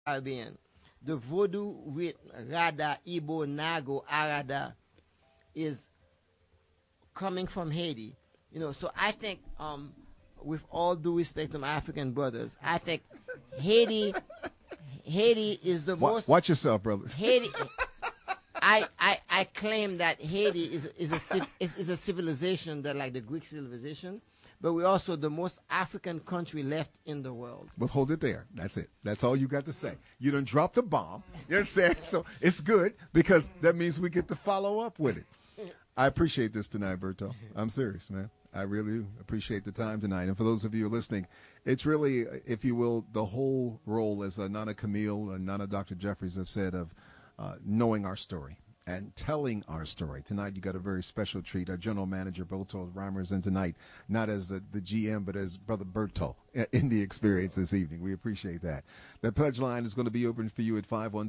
Caribbean. The Vodou rhythm, Rada, Ibo, Nago, Arada, is coming from Haiti. So I think, with all due respect to my African brothers, I think Haiti, Haiti is the most Watch yourself, brother. Haiti. I claim that Haiti is a civilization that like the Greek civilization, but we're also the most African country left in the world. Well, hold it there. That's it. That's all you got to say. You done dropped the bomb. You know what I'm saying? So it's good because that means we get to follow up with it. I appreciate this tonight, Berto. I'm serious, man. I really appreciate the time tonight. And for those of you listening, it's really, if you will, the whole role, as Nana Camille and Nana Dr. Jeffries have said, of knowing our story and telling our story. Tonight, you got a very special treat. Our general manager, Berto Reimers, in tonight, not as the GM, but as Brother Berto in the experience this evening. We appreciate that. The pledge line is going to be open for you at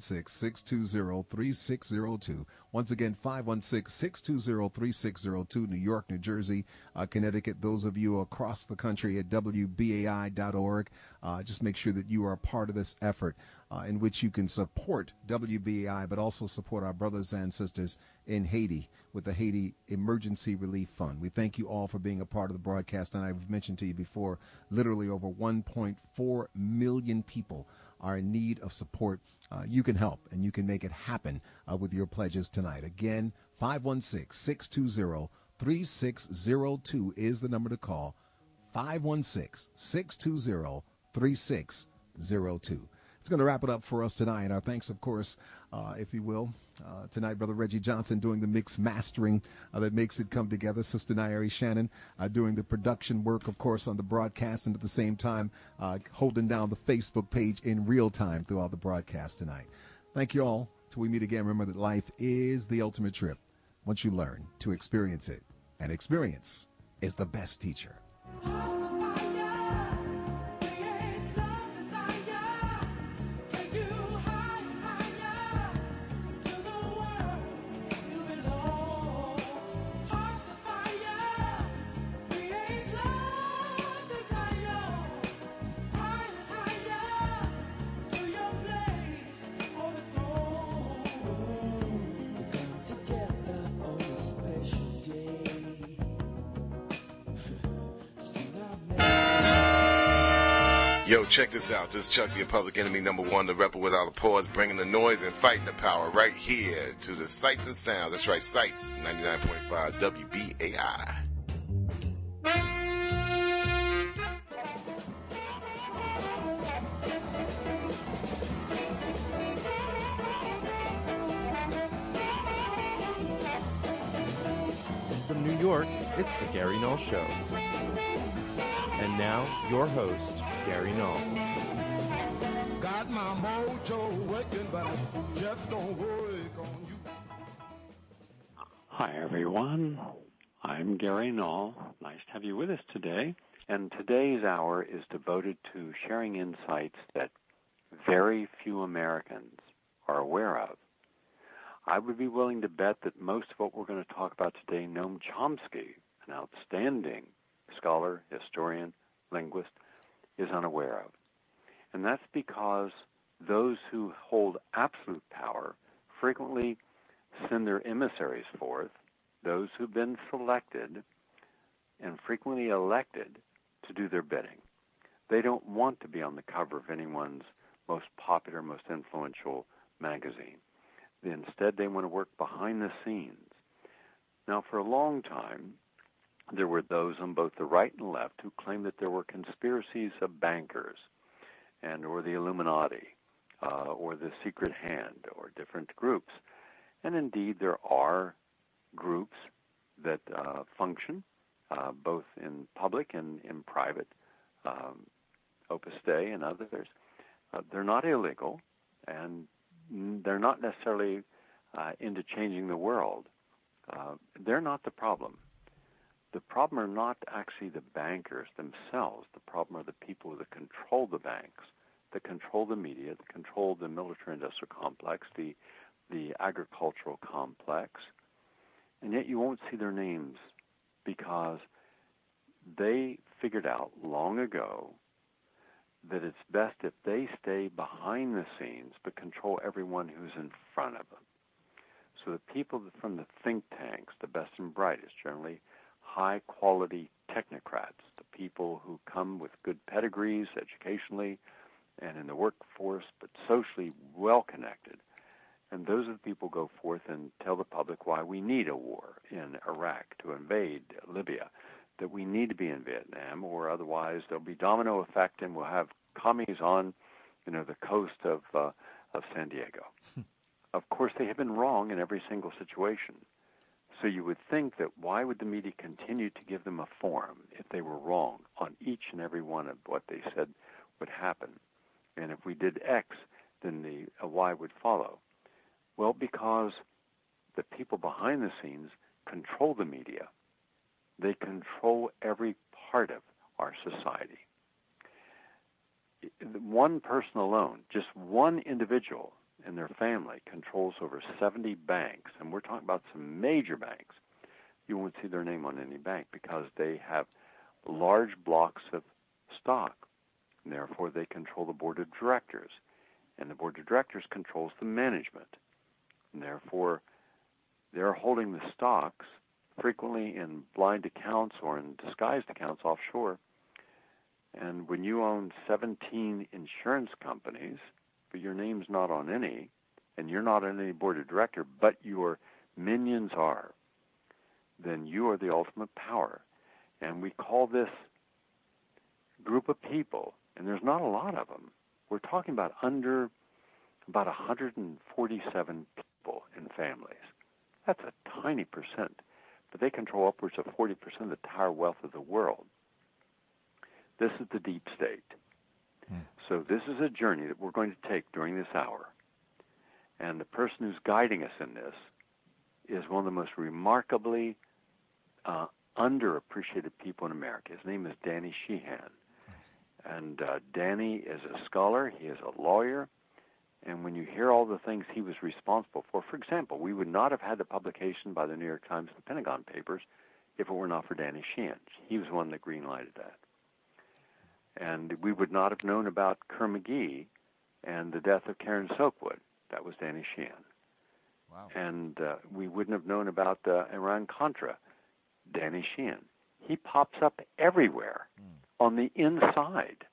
516-620-3602. Once again, 516-620-3602, New York, New Jersey, Connecticut. Those of you across the country at WBAI.org, just make sure that you are a part of this effort in which you can support WBAI, but also support our brothers and sisters in Haiti with the Haiti Emergency Relief Fund. We thank you all for being a part of the broadcast, and I've mentioned to you before, literally over 1.4 million people are in need of support. You can help, and you can make it happen with your pledges tonight. Again, 516-620-3602 is the number to call, 516-620-3602. It's going to wrap it up for us tonight. Our thanks, of course, if you will, tonight, Brother Reggie Johnson doing the mix mastering that makes it come together. Sister Nairi Shannon doing the production work, of course, on the broadcast, and at the same time holding down the Facebook page in real time throughout the broadcast tonight. Thank you all. Till we meet again, remember that life is the ultimate trip once you learn to experience it. And experience is the best teacher. Yo, check this out. This is Chuck, the Public Enemy #1, the rebel without a pause, bringing the noise and fighting the power right here to the Sights and Sounds. That's right, Sights, 99.5 WBAI. From New York, it's the Gary Null Show. And now, your host, Gary Null. Got my mojo working, but just don't work on you. Hi, everyone. I'm Gary Null. Nice to have you with us today. And today's hour is devoted to sharing insights that very few Americans are aware of. I would be willing to bet that most of what we're going to talk about today, Noam Chomsky, an outstanding scholar, historian, linguist, is unaware of. And that's because those who hold absolute power frequently send their emissaries forth, those who've been selected and frequently elected to do their bidding. They don't want to be on the cover of anyone's most popular, most influential magazine. Instead, they want to work behind the scenes. Now, for a long time, there were those on both the right and left who claimed that there were conspiracies of bankers or the Illuminati or the Secret Hand or different groups. And indeed, there are groups that function both in public and in private, Opus Dei and others. They're not illegal, and they're not necessarily into changing the world. They're not the problem. The problem are not actually the bankers themselves. The problem are the people that control the banks, that control the media, that control the military-industrial complex, the agricultural complex. And yet you won't see their names because they figured out long ago that it's best if they stay behind the scenes but control everyone who's in front of them. So the people from the think tanks, the best and brightest, generally high-quality technocrats, the people who come with good pedigrees educationally and in the workforce, but socially well-connected. And those are the people who go forth and tell the public why we need a war in Iraq to invade Libya, that we need to be in Vietnam, or otherwise there'll be domino effect and we'll have commies on, the coast of San Diego. Of course, they have been wrong in every single situation. So you would think that why would the media continue to give them a forum if they were wrong on each and every one of what they said would happen? And if we did X, then the Y would follow. Well, because the people behind the scenes control the media. They control every part of our society. One person alone, just one individual and their family, controls over 70 banks, and we're talking about some major banks. You won't see their name on any bank because they have large blocks of stock, and therefore they control the board of directors, and the board of directors controls the management, and therefore they're holding the stocks frequently in blind accounts or in disguised accounts offshore. And when you own 17 insurance companies, but your name's not on any, and you're not on any board of director, but your minions are, then you are the ultimate power. And we call this group of people, and there's not a lot of them. We're talking about under about 147 people in families. That's a tiny percent, but they control upwards of 40% of the entire wealth of the world. This is the deep state. So this is a journey that we're going to take during this hour. And the person who's guiding us in this is one of the most remarkably underappreciated people in America. His name is Danny Sheehan. And Danny is a scholar. He is a lawyer. And when you hear all the things he was responsible for example, we would not have had the publication by the New York Times and the Pentagon Papers if it were not for Danny Sheehan. He was the one that green-lighted that. And we would not have known about Kerr McGee and the death of Karen Soakwood. That was Danny Sheehan. Wow. And we wouldn't have known about Iran-Contra. Danny Sheehan. He pops up everywhere on the inside.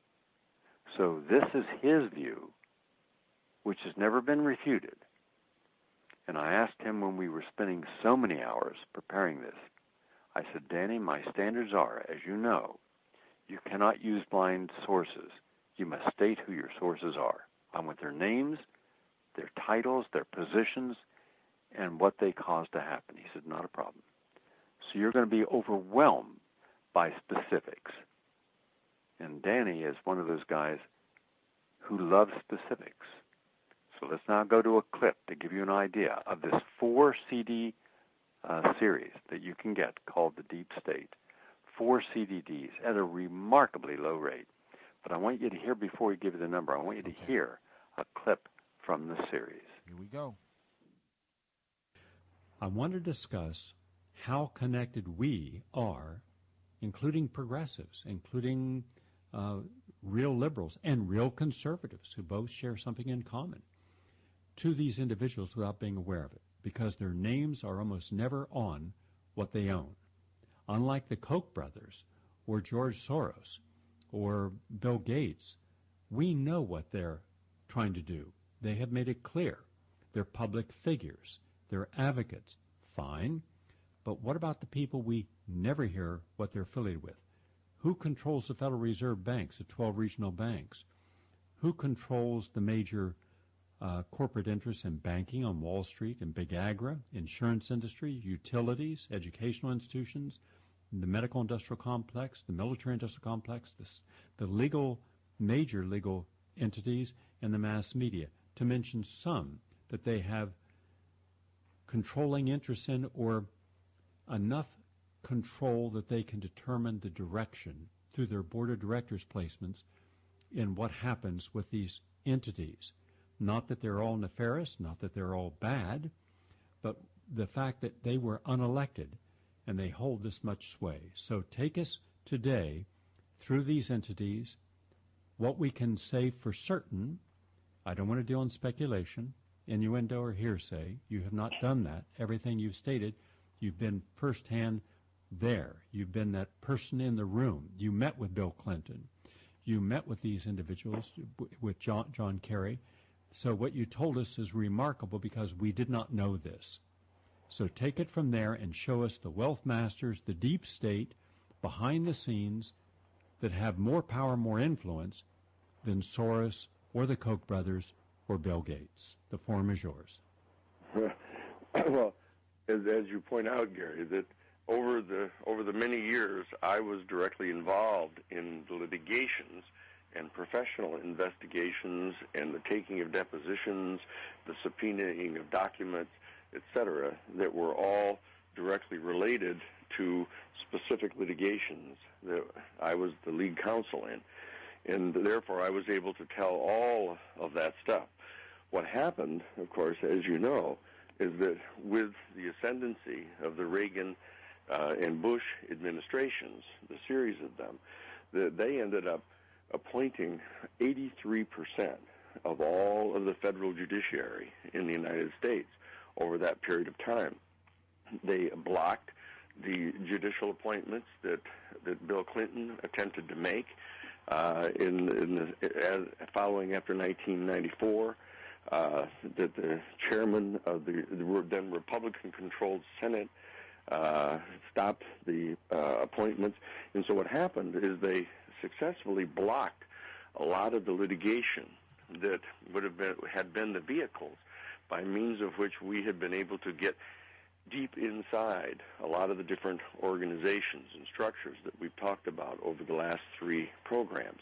So this is his view, which has never been refuted. And I asked him when we were spending so many hours preparing this, I said, Danny, my standards are, as you know, you cannot use blind sources. You must state who your sources are. I want their names, their titles, their positions, and what they caused to happen. He said, not a problem. So you're going to be overwhelmed by specifics. And Danny is one of those guys who loves specifics. So let's now go to a clip to give you an idea of this 4-CD series that you can get called The Deep State. 4 CDDs at a remarkably low rate. But I want you to hear, before we give you the number, I want you to hear a clip from the series. Here we go. I want to discuss how connected we are, including progressives, including real liberals and real conservatives who both share something in common, to these individuals without being aware of it, because their names are almost never on what they own. Unlike the Koch brothers or George Soros or Bill Gates, we know what they're trying to do. They have made it clear. They're public figures. They're advocates. Fine. But what about the people we never hear what they're affiliated with? Who controls the Federal Reserve banks, the 12 regional banks? Who controls the major corporate interests in banking on Wall Street and big agri, insurance industry, utilities, educational institutions, the medical industrial complex, the military industrial complex, the major legal entities, and the mass media, to mention some that they have controlling interests in, or enough control that they can determine the direction through their board of directors placements in what happens with these entities. Not that they're all nefarious, not that they're all bad, but the fact that they were unelected and they hold this much sway. So take us today through these entities, What we can say for certain, I don't want to deal in speculation, innuendo, or hearsay. You have not done that. Everything you've stated, you've been firsthand there. You've been that person in the room. You met with Bill Clinton. You met with these individuals, with John Kerry. So what you told us is remarkable because we did not know this. So take it from there and show us the wealth masters, the deep state, behind the scenes that have more power, more influence than Soros or the Koch brothers or Bill Gates. The form is yours. Well, as you point out, Gary, that over the many years I was directly involved in the litigations and professional investigations and the taking of depositions, the subpoenaing of documents, etc., that were all directly related to specific litigations that I was the lead counsel in. And therefore, I was able to tell all of that stuff. What happened, of course, as you know, is that with the ascendancy of the Reagan and Bush administrations, the series of them, that they ended up appointing 83% of all of the federal judiciary in the United States over that period of time. They blocked the judicial appointments that Bill Clinton attempted to make following after 1994, that the chairman of the then Republican-controlled Senate stopped the appointments. And so what happened is they successfully blocked a lot of the litigation that had been the vehicles by means of which we had been able to get deep inside a lot of the different organizations and structures that we've talked about over the last 3 programs.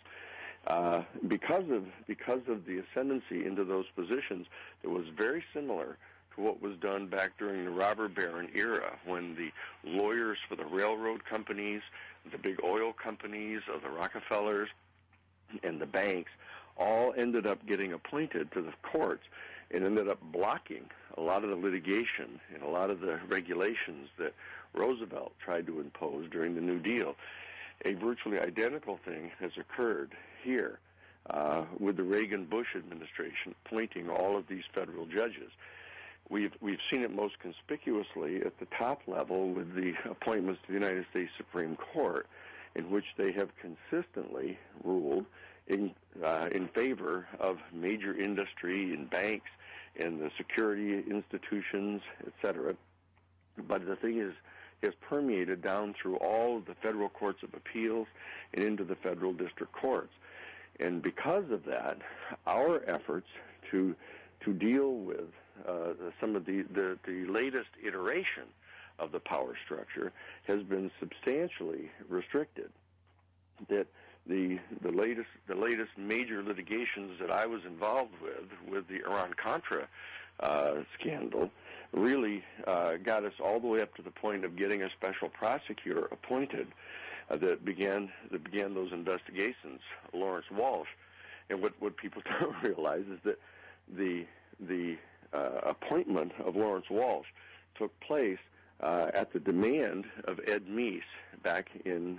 Because of the ascendancy into those positions, it was very similar to what was done back during the robber baron era, when the lawyers for the railroad companies, the big oil companies of the Rockefellers, and the banks all ended up getting appointed to the courts and ended up blocking a lot of the litigation and a lot of the regulations that Roosevelt tried to impose during the New Deal. A virtually identical thing has occurred here with the Reagan-Bush administration appointing all of these federal judges. We've seen it most conspicuously at the top level with the appointments to the United States Supreme Court, in which they have consistently ruled in favor of major industry and banks and the security institutions, etc. But the thing is, has permeated down through all of the federal courts of appeals and into the federal district courts. And because of that, our efforts to deal with some of the latest iteration of the power structure has been substantially restricted. That the latest major litigations that I was involved with the Iran-Contra scandal, really got us all the way up to the point of getting a special prosecutor appointed that began those investigations, Lawrence Walsh. And what people don't realize is that the appointment of Lawrence Walsh took place at the demand of Ed Meese back in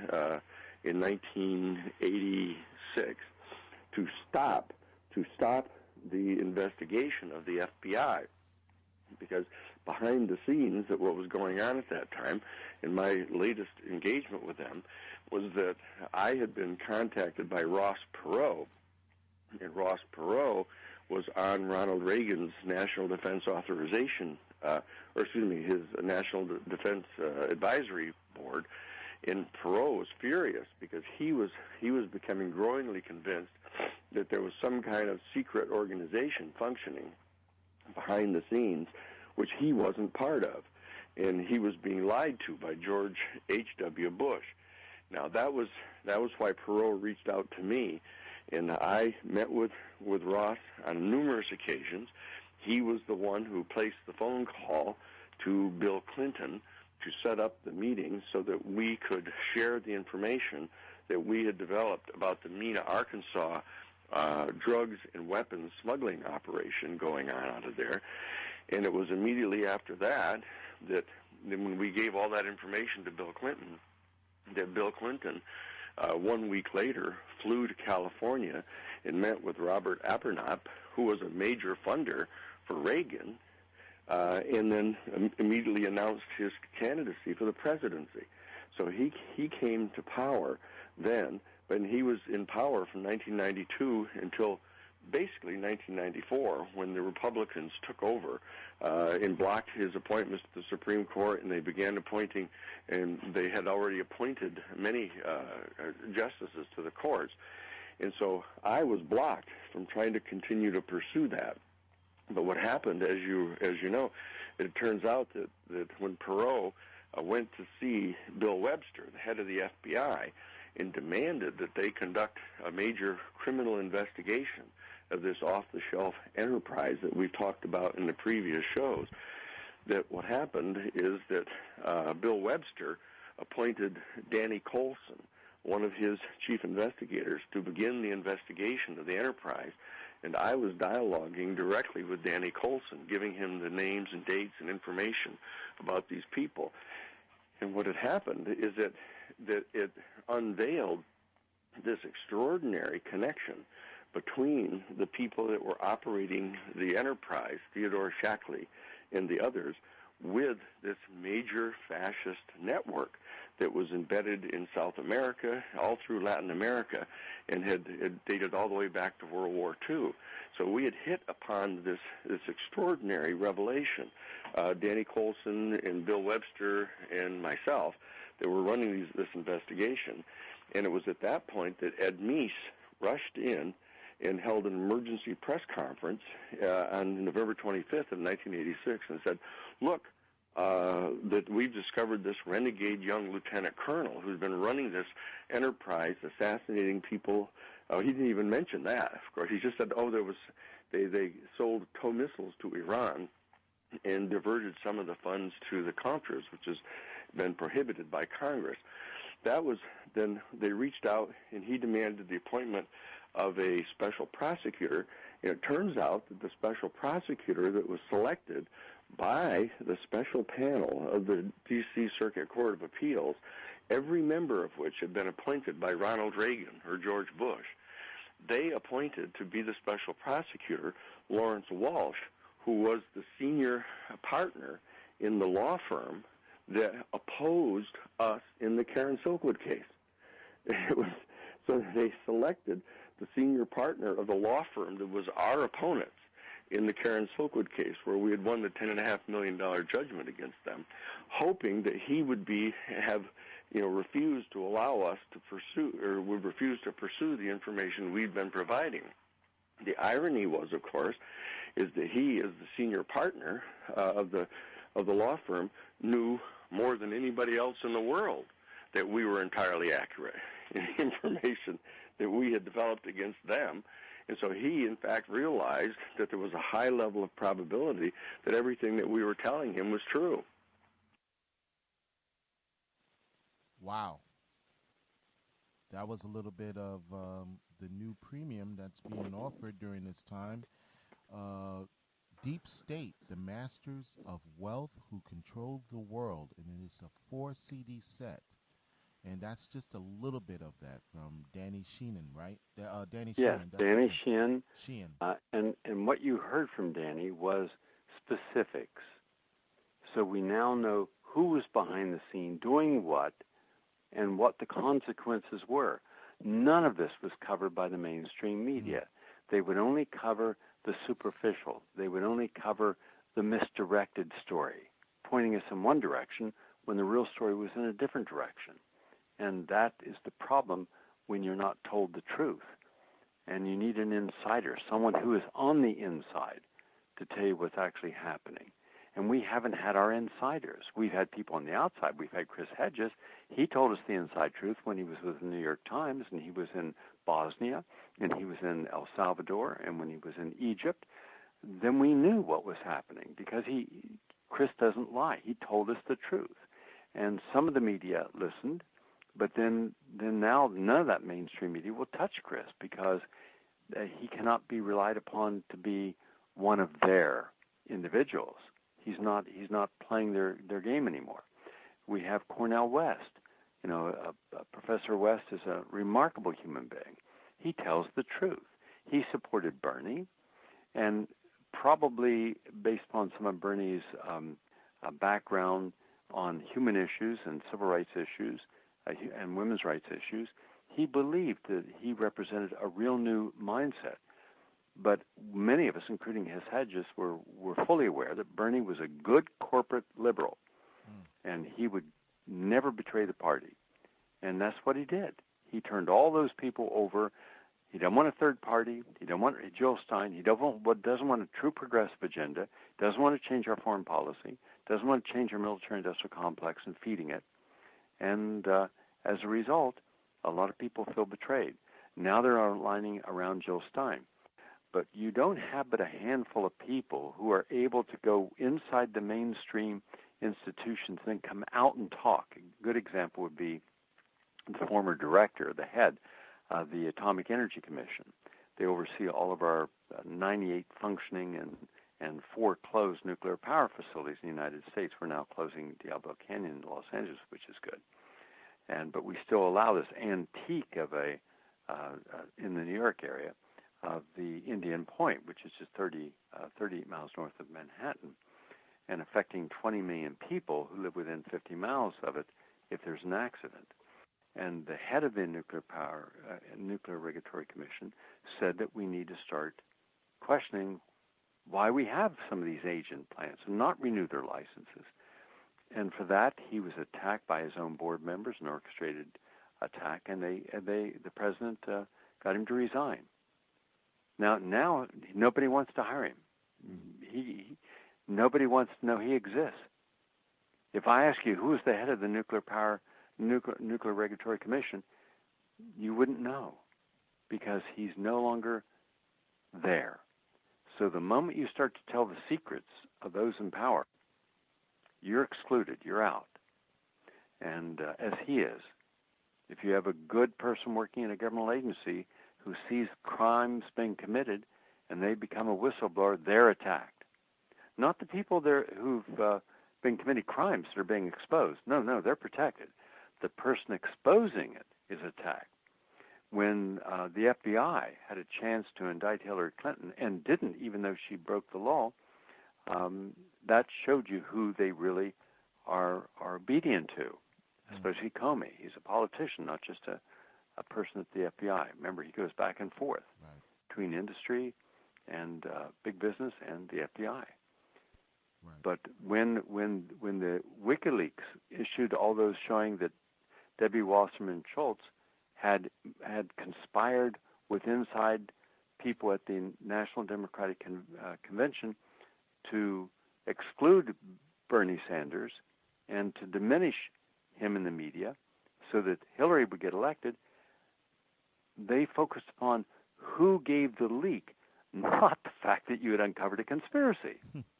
1986 to stop the investigation of the FBI, because behind the scenes that what was going on at that time, in my latest engagement with them, was that I had been contacted by Ross Perot, and Ross Perot was on Ronald Reagan's National Defense Authorization, his National Defense Advisory Board, and Perot was furious because he was becoming growingly convinced that there was some kind of secret organization functioning behind the scenes, which he wasn't part of, and he was being lied to by George H.W. Bush. Now that was why Perot reached out to me, and I met with Ross on numerous occasions. He was the one who placed the phone call to Bill Clinton to set up the meeting so that we could share the information that we had developed about the Mena, Arkansas drugs and weapons smuggling operation going on out of there. And it was immediately after that when we gave all that information to Bill Clinton, that Bill Clinton 1 week later flew to California and met with Robert Abernathy, who was a major funder for Reagan, and then immediately announced his candidacy for the presidency. So he came to power then, but he was in power from 1992 until basically 1994, when the Republicans took over and blocked his appointments to the Supreme Court, and they began appointing, and they had already appointed many justices to the courts. And so I was blocked from trying to continue to pursue that. But what happened, as you know, it turns out that when Perot went to see Bill Webster, the head of the FBI, and demanded that they conduct a major criminal investigation of this off-the-shelf enterprise that we've talked about in the previous shows, that what happened is that Bill Webster appointed Danny Coulson, one of his chief investigators, to begin the investigation of the enterprise. And I was dialoguing directly with Danny Coulson, giving him the names and dates and information about these people. And what had happened is that it unveiled this extraordinary connection between the people that were operating the enterprise, Theodore Shackley and the others, with this major fascist network that was embedded in South America, all through Latin America, and had dated all the way back to World War II. So we had hit upon this extraordinary revelation. Danny Coulson and Bill Webster and myself that were running this investigation. And it was at that point that Ed Meese rushed in and held an emergency press conference on November 25th of 1986 and said, look, that we've discovered this renegade young lieutenant colonel who's been running this enterprise, assassinating people. He didn't even mention that, of course. He just said, they sold tow missiles to Iran and diverted some of the funds to the Contras, which has been prohibited by Congress. Then they reached out, and he demanded the appointment of a special prosecutor. And it turns out that the special prosecutor that was selected by the special panel of the D.C. Circuit Court of Appeals, every member of which had been appointed by Ronald Reagan or George Bush, they appointed to be the special prosecutor Lawrence Walsh, who was the senior partner in the law firm that opposed us in the Karen Silkwood case. So they selected the senior partner of the law firm that was our opponents in the Karen Silkwood case, where we had won the $10.5 million judgment against them, hoping that he would refuse to allow us to pursue, or would refuse to pursue the information we'd been providing. The irony was, of course, is that he, as the senior partner of the law firm, knew more than anybody else in the world that we were entirely accurate in the information that we had developed against them. And so he, in fact, realized that there was a high level of probability that everything that we were telling him was true. Wow. That was a little bit of the new premium that's being offered during this time. Deep State, the Masters of Wealth Who Controlled the World, and it is a 4-CD set. And that's just a little bit of that from Danny Sheehan, right? Danny yes, Sheehan. Danny Sheehan. Sheehan. And what you heard from Danny was specifics. So we now know who was behind the scene, doing what, and what the consequences were. None of this was covered by the mainstream media. They would only cover the superficial. They would only cover the misdirected story, pointing us in one direction when the real story was in a different direction. And that is the problem when you're not told the truth. And you need an insider, someone who is on the inside, to tell you what's actually happening. And we haven't had our insiders. We've had people on the outside. We've had Chris Hedges. He told us the inside truth when he was with the New York Times, and he was in Bosnia, and he was in El Salvador, and when he was in Egypt. Then we knew what was happening because Chris doesn't lie. He told us the truth. And some of the media listened, but then now none of that mainstream media will touch Chris because he cannot be relied upon to be one of their individuals. He's not playing their game anymore. We have Cornel West. Professor West is a remarkable human being. He tells the truth. He supported Bernie, and probably based upon some of Bernie's background on human issues and civil rights issues and women's rights issues, he believed that he represented a real new mindset. But many of us, including his hedges, were fully aware that Bernie was a good corporate liberal, and he would never betray the party. And that's what he did. He turned all those people over. He doesn't want a third party. He doesn't want Jill Stein. He doesn't want a true progressive agenda. Doesn't want to change our foreign policy. Doesn't want to change our military-industrial complex and feeding it. And as a result, a lot of people feel betrayed. Now they're aligning around Jill Stein. But you don't have but a handful of people who are able to go inside the mainstream institutions and then come out and talk. A good example would be the former director, the head of the Atomic Energy Commission. They oversee all of our 98 functioning and 4 closed nuclear power facilities in the United States. We're now closing Diablo Canyon in Los Angeles, which is good. But we still allow this antique of in the New York area of the Indian Point, which is just 38 miles north of Manhattan, and affecting 20 million people who live within 50 miles of it if there's an accident. And the head of the Nuclear Regulatory Commission said that we need to start questioning why we have some of these aging plants and not renew their licenses. And for that, he was attacked by his own board members, an orchestrated attack, and the president got him to resign. Now nobody wants to hire him. Nobody wants to know he exists. If I ask you who is the head of the Nuclear Regulatory Commission, you wouldn't know because he's no longer there. So the moment you start to tell the secrets of those in power, you're excluded, you're out. And as he is, if you have a good person working in a governmental agency who sees crimes being committed and they become a whistleblower, they're attacked. Not the people there who've been committing crimes that are being exposed. No, they're protected. The person exposing it is attacked. When the FBI had a chance to indict Hillary Clinton and didn't, even though she broke the law, that showed you who they really are obedient to, especially Comey. He's a politician, not just a person at the FBI. Remember, he goes back and forth between industry and big business and the FBI. Right. But when the WikiLeaks issued all those showing that Debbie Wasserman Schultz had conspired with inside people at the National Democratic Convention to exclude Bernie Sanders and to diminish him in the media so that Hillary would get elected, they focused upon who gave the leak, not the fact that you had uncovered a conspiracy.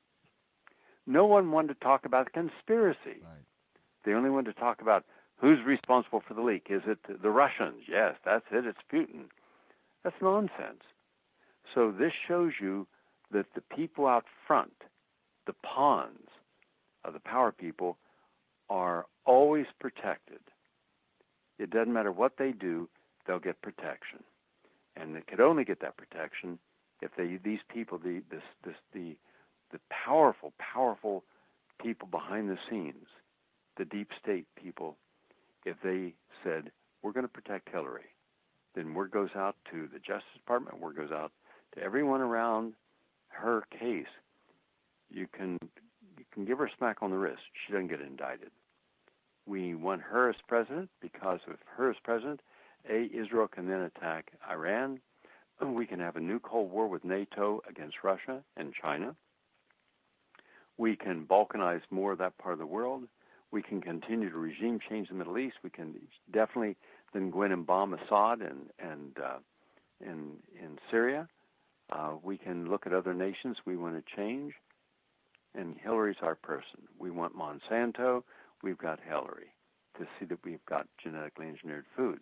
No one wanted to talk about the conspiracy. Right. They only wanted to talk about who's responsible for the leak. Is it the Russians? Yes, that's it. It's Putin. That's nonsense. So this shows you that the people out front, the pawns of the power people, are always protected. It doesn't matter what they do, they'll get protection. And they could only get that protection if these people, the powerful people behind the scenes, the deep state people, if they said, we're going to protect Hillary, then word goes out to the Justice Department, word goes out to everyone around her case. You can give her a smack on the wrist. She doesn't get indicted. We want her as president because of her as president, Israel can then attack Iran. We can have a new Cold War with NATO against Russia and China. We can balkanize more of that part of the world. We can continue to regime change the Middle East. We can definitely then go in and bomb Assad and in Syria. We can look at other nations we want to change. And Hillary's our person. We want Monsanto. We've got Hillary to see that we've got genetically engineered foods.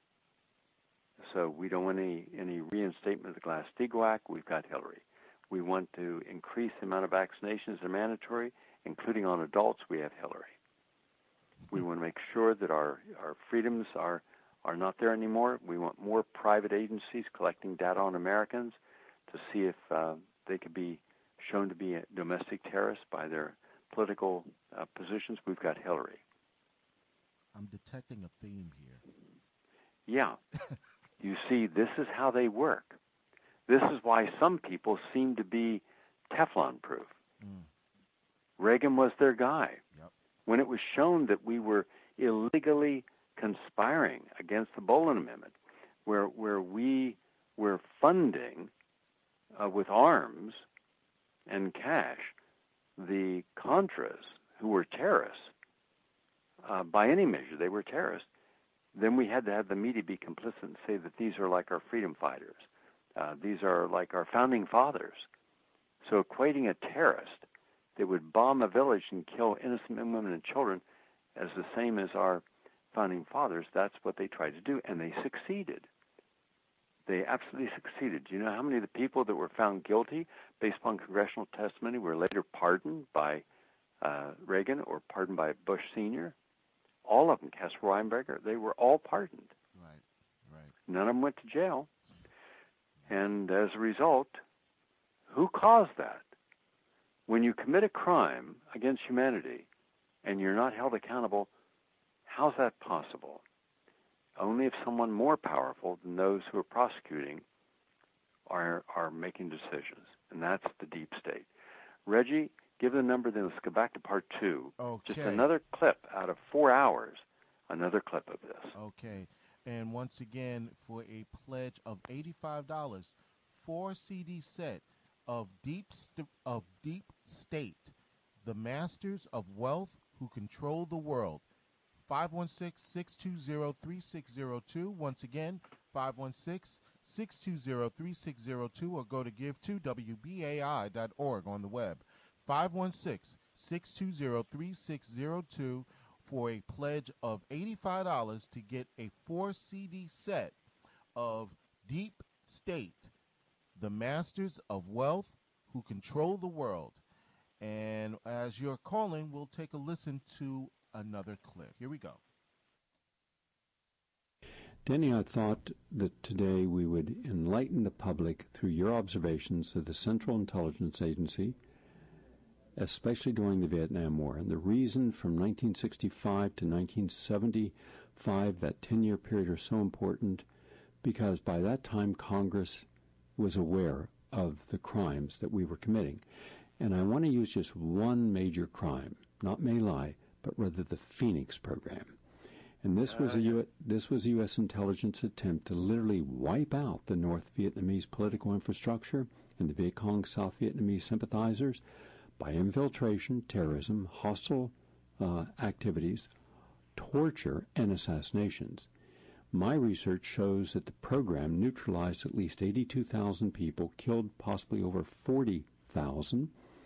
So we don't want any reinstatement of the Glass-Steagall Act. We've got Hillary. We want to increase the amount of vaccinations that are mandatory, including on adults. We have Hillary. We want to make sure that our freedoms are not there anymore. We want more private agencies collecting data on Americans to see if they could be shown to be domestic terrorists by their political positions. We've got Hillary. I'm detecting a theme here. Yeah. You see, this is how they work. This is why some people seem to be Teflon-proof. Reagan was their guy. Yep. When it was shown that we were illegally conspiring against the Boland Amendment, where we were funding with arms and cash the Contras, who were terrorists, by any measure, they were terrorists, then we had to have the media be complicit and say that these are like our freedom fighters. These are like our founding fathers. So equating a terrorist that would bomb a village and kill innocent men, women, and children as the same as our founding fathers, that's what they tried to do, and they succeeded. They absolutely succeeded. Do you know how many of the people that were found guilty based upon congressional testimony were later pardoned by Reagan or pardoned by Bush Sr.? All of them, Casper Weinberger, they were all pardoned. Right. None of them went to jail. And as a result, who caused that? When you commit a crime against humanity and you're not held accountable, how's that possible? Only if someone more powerful than those who are prosecuting are making decisions, and that's the deep state. Reggie, give the number, then let's go back to part 2. Okay. Just another clip out of 4 hours, another clip of this. Okay. And once again, for a pledge of $85, 4-CD set of Deep State, The Masters of Wealth Who Control the World. 516-620-3602. Once again, 516-620-3602, or go to give2wbai.org on the web. 516-620-3602 for a pledge of $85 to get a 4-CD set of Deep State, The Masters of Wealth Who Control the World. And as you're calling, we'll take a listen to another clip. Here we go. Danny, I thought that today we would enlighten the public through your observations of the Central Intelligence Agency, especially during the Vietnam War. And the reason from 1965 to 1975, that 10-year period, are so important because by that time Congress was aware of the crimes that we were committing. And I want to use just one major crime, not My Lai, but rather the Phoenix program. And this was a U.S. intelligence attempt to literally wipe out the North Vietnamese political infrastructure and the Viet Cong South Vietnamese sympathizers by infiltration, terrorism, hostile activities, torture, and assassinations. My research shows that the program neutralized at least 82,000 people, killed possibly over 40,000.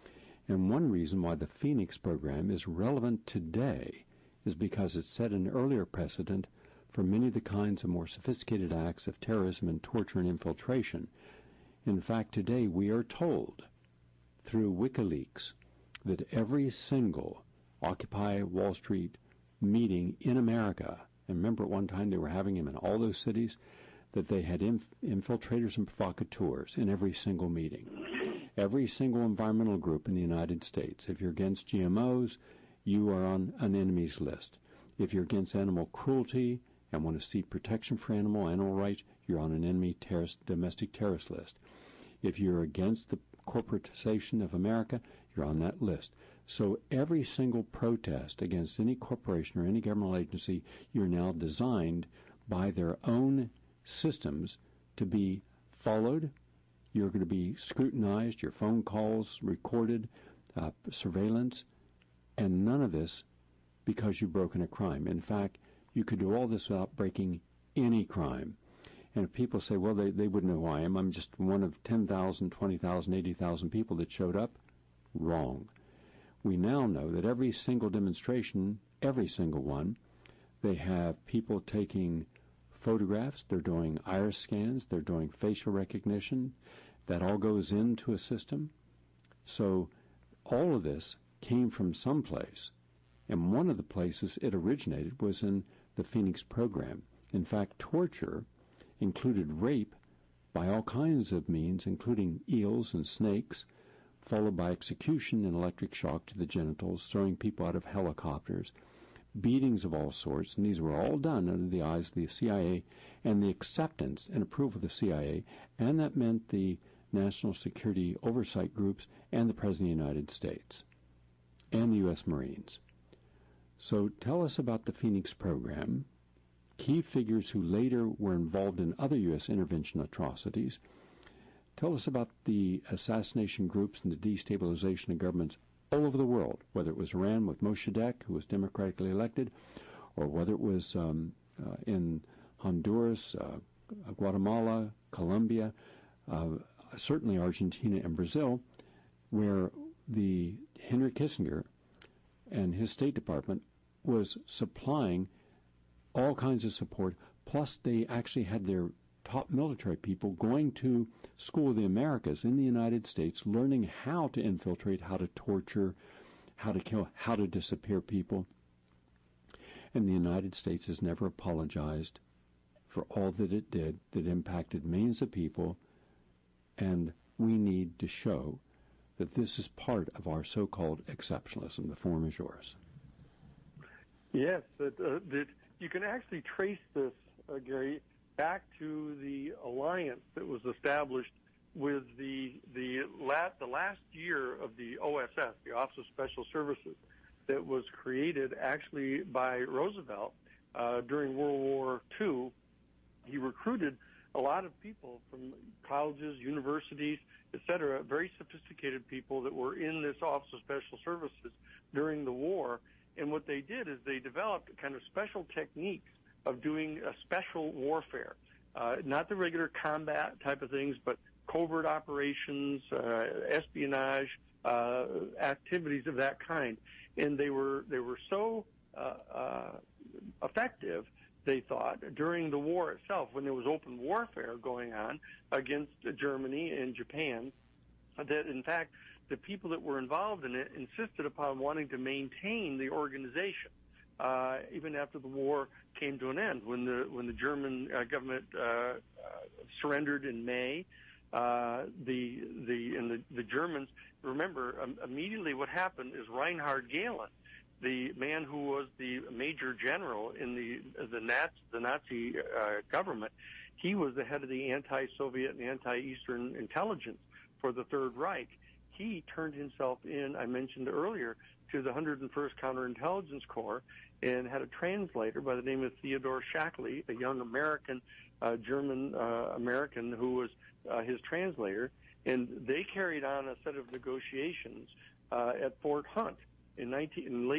And one reason why the Phoenix program is relevant today is because it set an earlier precedent for many of the kinds of more sophisticated acts of terrorism and torture and infiltration. In fact, today we are told through WikiLeaks that every single Occupy Wall Street meeting in America, and remember at one time they were having them in all those cities, that they had infiltrators and provocateurs in every single meeting. Every single environmental group in the United States, if you're against GMOs, you are on an enemy's list. If you're against animal cruelty and want to see protection for animal rights, you're on an enemy domestic terrorist list. If you're against the corporatization of America, you're on that list. So every single protest against any corporation or any governmental agency, you're now designed by their own systems to be followed. You're going to be scrutinized, your phone calls recorded, surveillance, and none of this because you've broken a crime. In fact, you could do all this without breaking any crime. And if people say, well, they wouldn't know who I am, I'm just one of 10,000, 20,000, 80,000 people that showed up, wrong. We now know that every single demonstration, every single one, they have people taking photographs, they're doing iris scans, they're doing facial recognition. That all goes into a system. So all of this came from someplace, And one of the places it originated was in the Phoenix program. In fact, torture included rape by all kinds of means, including eels and snakes, followed by execution and electric shock to the genitals, throwing people out of helicopters, beatings of all sorts, and these were all done under the eyes of the CIA and the acceptance and approval of the CIA, and that meant the national security oversight groups and the President of the United States and the U.S. Marines. So tell us about the Phoenix program, key figures who later were involved in other U.S. intervention atrocities. Tell us about the assassination groups and the destabilization of governments all over the world, whether it was Iran with Mossadegh, who was democratically elected, or whether it was in Honduras, Guatemala, Colombia, certainly Argentina and Brazil, where the Henry Kissinger and his State Department was supplying all kinds of support, plus they actually had their top military people going to School of the Americas in the United States, learning how to infiltrate, how to torture, how to kill, how to disappear people. And the United States has never apologized for all that it did that impacted millions of people, and we need to show that this is part of our so-called exceptionalism. The form is yours. Yes, that you can actually trace this, Gary, back to the alliance that was established with the last year of the OSS, the Office of Special Services, that was created actually by Roosevelt during World War II. He recruited a lot of people from colleges, universities, etc., very sophisticated people that were in this Office of Special Services during the war. And what they did is they developed kind of special techniques of doing a special warfare, not the regular combat type of things, but covert operations, espionage, activities of that kind. And they were so effective, they thought, during the war itself, when there was open warfare going on against Germany and Japan, that in fact the people that were involved in it insisted upon wanting to maintain the organization even after the war came to an end. When the German government surrendered in May, the Germans, remember, immediately what happened is Reinhard Gehlen, the man who was the major general in the Nazi government, he was the head of the anti-Soviet and anti-Eastern intelligence for the Third Reich. He turned himself in, I mentioned earlier, to the 101st Counterintelligence Corps and had a translator by the name of Theodore Shackley, a young American, German American who was his translator. And they carried on a set of negotiations at Fort Hunt in late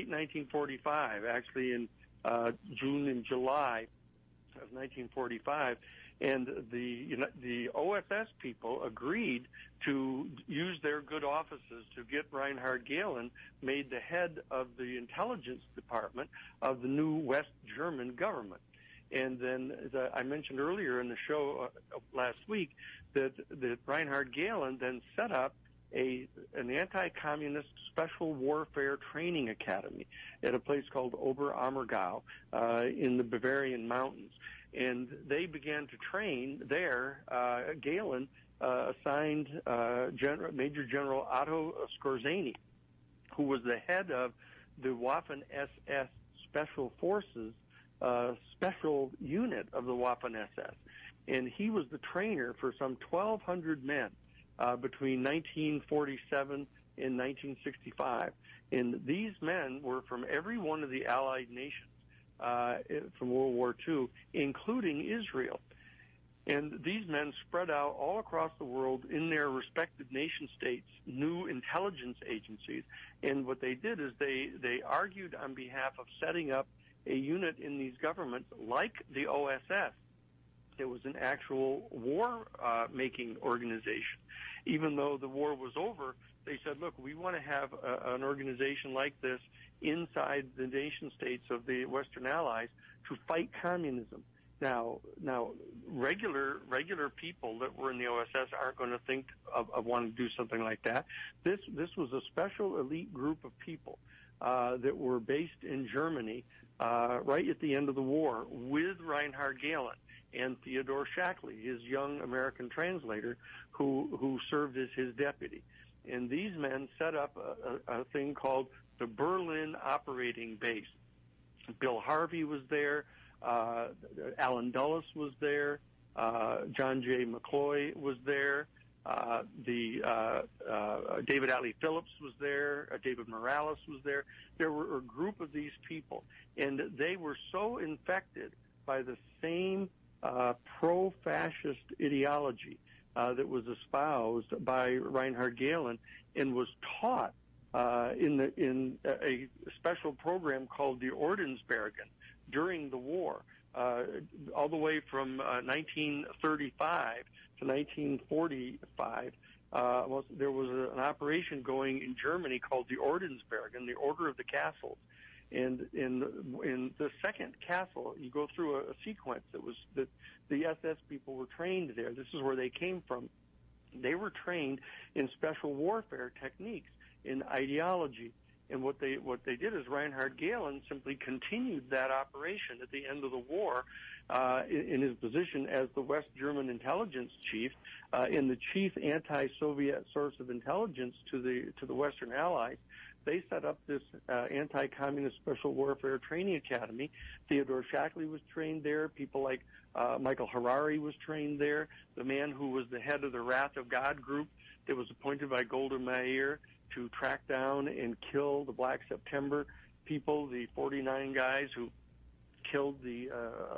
1945, actually in June and July of 1945. And the OSS people agreed to use their good offices to get Reinhard Gehlen made the head of the intelligence department of the new West German government. And then, as I mentioned earlier in the show last week, that Reinhard Gehlen then set up an anti-communist special warfare training academy at a place called Oberammergau in the Bavarian mountains. And they began to train there. Gehlen assigned Major General Otto Skorzeny, who was the head of the Waffen-SS Special Forces special unit of the Waffen-SS. And he was the trainer for some 1,200 men between 1947 and 1965. And these men were from every one of the Allied nations from World War II, including Israel. And these men spread out all across the world in their respective nation states, new intelligence agencies. And what they did is they argued on behalf of setting up a unit in these governments like the OSS. It was an actual war-making organization. Even though the war was over, they said, look, we want to have an organization like this inside the nation states of the Western Allies to fight communism. Now, regular people that were in the OSS aren't going to think of wanting to do something like that. This was a special elite group of people that were based in Germany right at the end of the war with Reinhard Gehlen and Theodore Shackley, his young American translator, who served as his deputy. And these men set up a thing called the Berlin Operating Base. Bill Harvey was there, Alan Dulles was there, John J. McCloy was there, David Atlee Phillips was there, David Morales was there. There were a group of these people, and they were so infected by the same pro-fascist ideology that was espoused by Reinhard Gehlen and was taught in a special program called the Ordensbergen during the war, all the way from 1935 to 1945. There was an operation going in Germany called the Ordensbergen, the Order of the Castles. And in the second castle, you go through a sequence that the SS people were trained there. This is where they came from. They were trained in special warfare techniques, in ideology. And what they did is Reinhard Gehlen simply continued that operation at the end of the war in his position as the West German intelligence chief and the chief anti-Soviet source of intelligence to the Western Allies. They set up this anti-communist special warfare training academy. Theodore Shackley was trained there. People like Michael Harari was trained there. The man who was the head of the Wrath of God group that was appointed by Golda Meir to track down and kill the Black September people, the 49 guys who killed the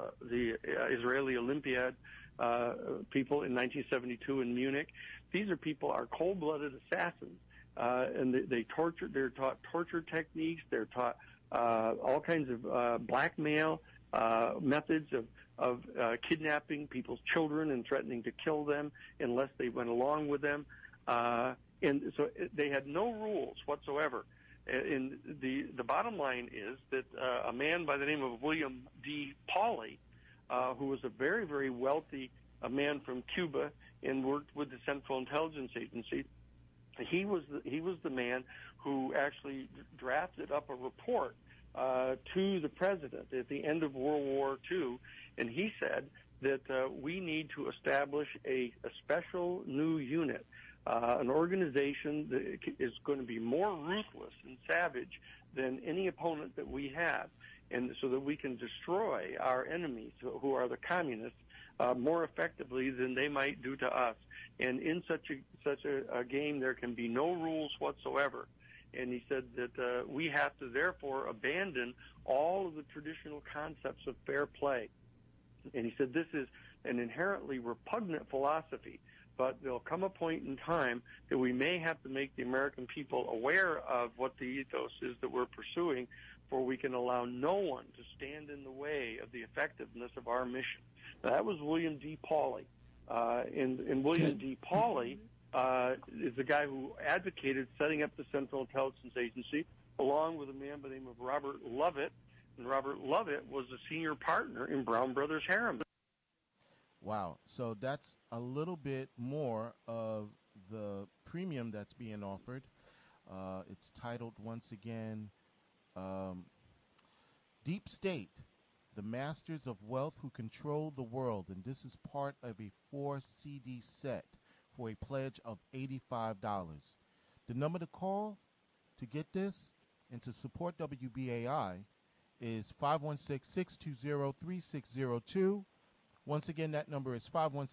Israeli Olympiad people in 1972 in Munich. These are cold-blooded assassins. And they're taught torture techniques. They're taught all kinds of blackmail methods of kidnapping people's children and threatening to kill them unless they went along with them. And so they had no rules whatsoever. And the bottom line is that a man by the name of William D. Pauley, who was a very, very wealthy man from Cuba and worked with the Central Intelligence Agency, he was the man who actually drafted up a report to the president at the end of World War II, and he said that we need to establish a special new unit, an organization that is going to be more ruthless and savage than any opponent that we have, and so that we can destroy our enemies, who are the communists, more effectively than they might do to us. And in such a game, there can be no rules whatsoever. And he said that we have to therefore abandon all of the traditional concepts of fair play. And he said this is an inherently repugnant philosophy, but there'll come a point in time that we may have to make the American people aware of what the ethos is that we're pursuing, for we can allow no one to stand in the way of the effectiveness of our mission. Now, that was William D. Pauley. And William D. Pauley is the guy who advocated setting up the Central Intelligence Agency, along with a man by the name of Robert Lovett. And Robert Lovett was a senior partner in Brown Brothers Harriman. Wow. So that's a little bit more of the premium that's being offered. It's titled, once again, Deep State, the Masters of Wealth Who Control the World. And this is part of a 4-CD set for a pledge of $85. The number to call to get this and to support WBAI is 516-620-3602. Once again, that number is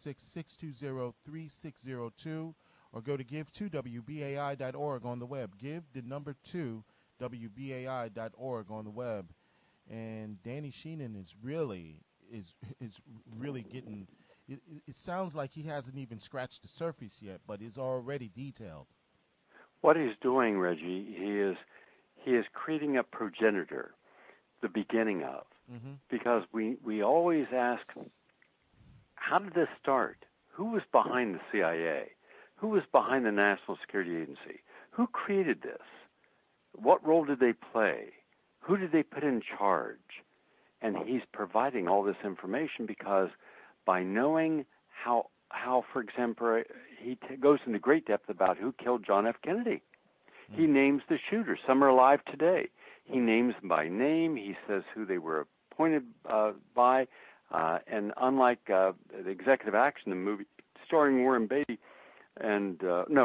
516-620-3602, or go to give2wbai.org on the web. Give the number 2wbai.org on the web. And Danny Sheehan is really getting. It sounds like he hasn't even scratched the surface yet, but is already detailed. What he's doing, Reggie, he is creating a progenitor, the beginning of, because we always ask, how did this start? Who was behind the CIA? Who was behind the National Security Agency? Who created this? What role did they play? Who did they put in charge? And he's providing all this information because by knowing how for example, he goes into great depth about who killed John F. Kennedy. He names the shooters. Some are alive today. He names them by name. He says who they were appointed by. And unlike the Executive Action, the movie starring Warren Beatty, and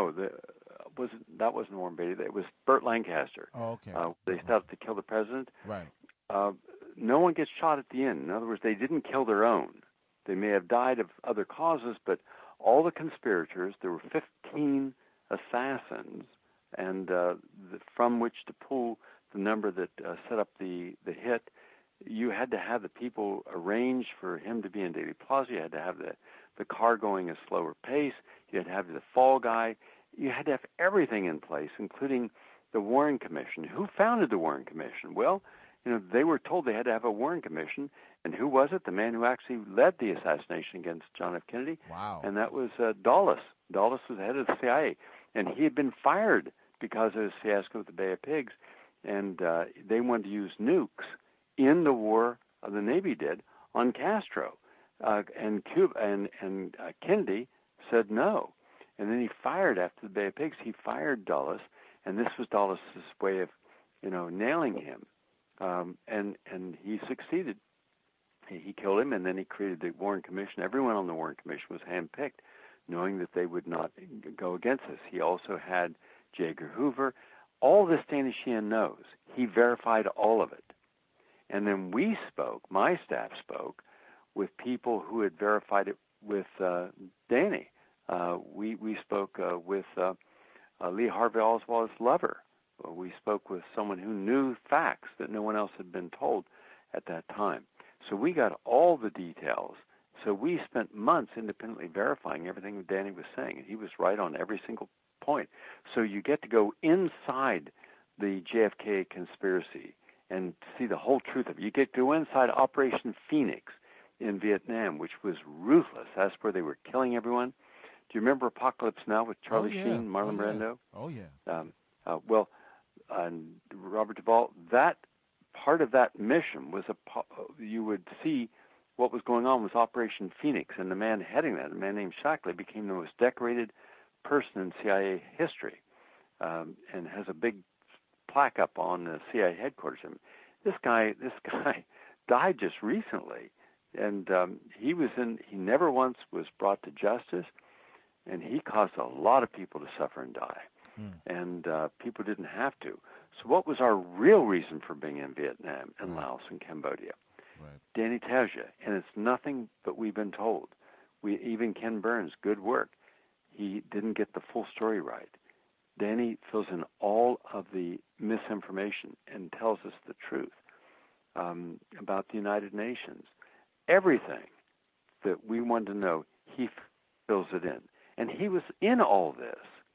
that wasn't Warren Beatty. It was Burt Lancaster. Oh, okay. They set out to kill the president. Right. No one gets shot at the end. In other words, they didn't kill their own. They may have died of other causes, but all the conspirators, there were 15 assassins, and from which to pull the number that set up the hit, you had to have the people arranged for him to be in Dealey Plaza. You had to have the car going a slower pace. You had to have the fall guy. You had to have everything in place, including the Warren Commission. Who founded the Warren Commission? Well, they were told they had to have a Warren Commission. And who was it? The man who actually led the assassination against John F. Kennedy. Wow. And that was Dulles. Dulles was the head of the CIA. And he had been fired because of his fiasco with the Bay of Pigs. And they wanted to use nukes in the war the Navy did on Castro. And Cuba and Kennedy said no. And then he fired, after the Bay of Pigs, he fired Dulles. And this was Dulles' way of, nailing him. And he succeeded. He killed him, and then he created the Warren Commission. Everyone on the Warren Commission was handpicked, knowing that they would not go against us. He also had J. Edgar Hoover. All this Danny Sheehan knows. He verified all of it. And then we spoke, my staff spoke, with people who had verified it with Danny. We spoke with Lee Harvey Oswald's lover. We spoke with someone who knew facts that no one else had been told at that time. So we got all the details. So we spent months independently verifying everything that Danny was saying, and he was right on every single point. So you get to go inside the JFK conspiracy and see the whole truth of it. You get to go inside Operation Phoenix in Vietnam, which was ruthless. That's where they were killing everyone. Do you remember Apocalypse Now with Charlie Sheen, Marlon Brando? Oh, yeah. And Robert Duvall, that part of that mission was you would see what was going on was Operation Phoenix, and the man heading that, a man named Shackley, became the most decorated person in CIA history, and has a big plaque up on the CIA headquarters. And this guy died just recently, and he never once was brought to justice, and he caused a lot of people to suffer and die. And people didn't have to. So what was our real reason for being in Vietnam and Laos and Cambodia? Right. Danny Tajia, and it's nothing but we've been told. Even Ken Burns, good work. He didn't get the full story right. Danny fills in all of the misinformation and tells us the truth about the United Nations. Everything that we want to know, he fills it in. And he was in all this.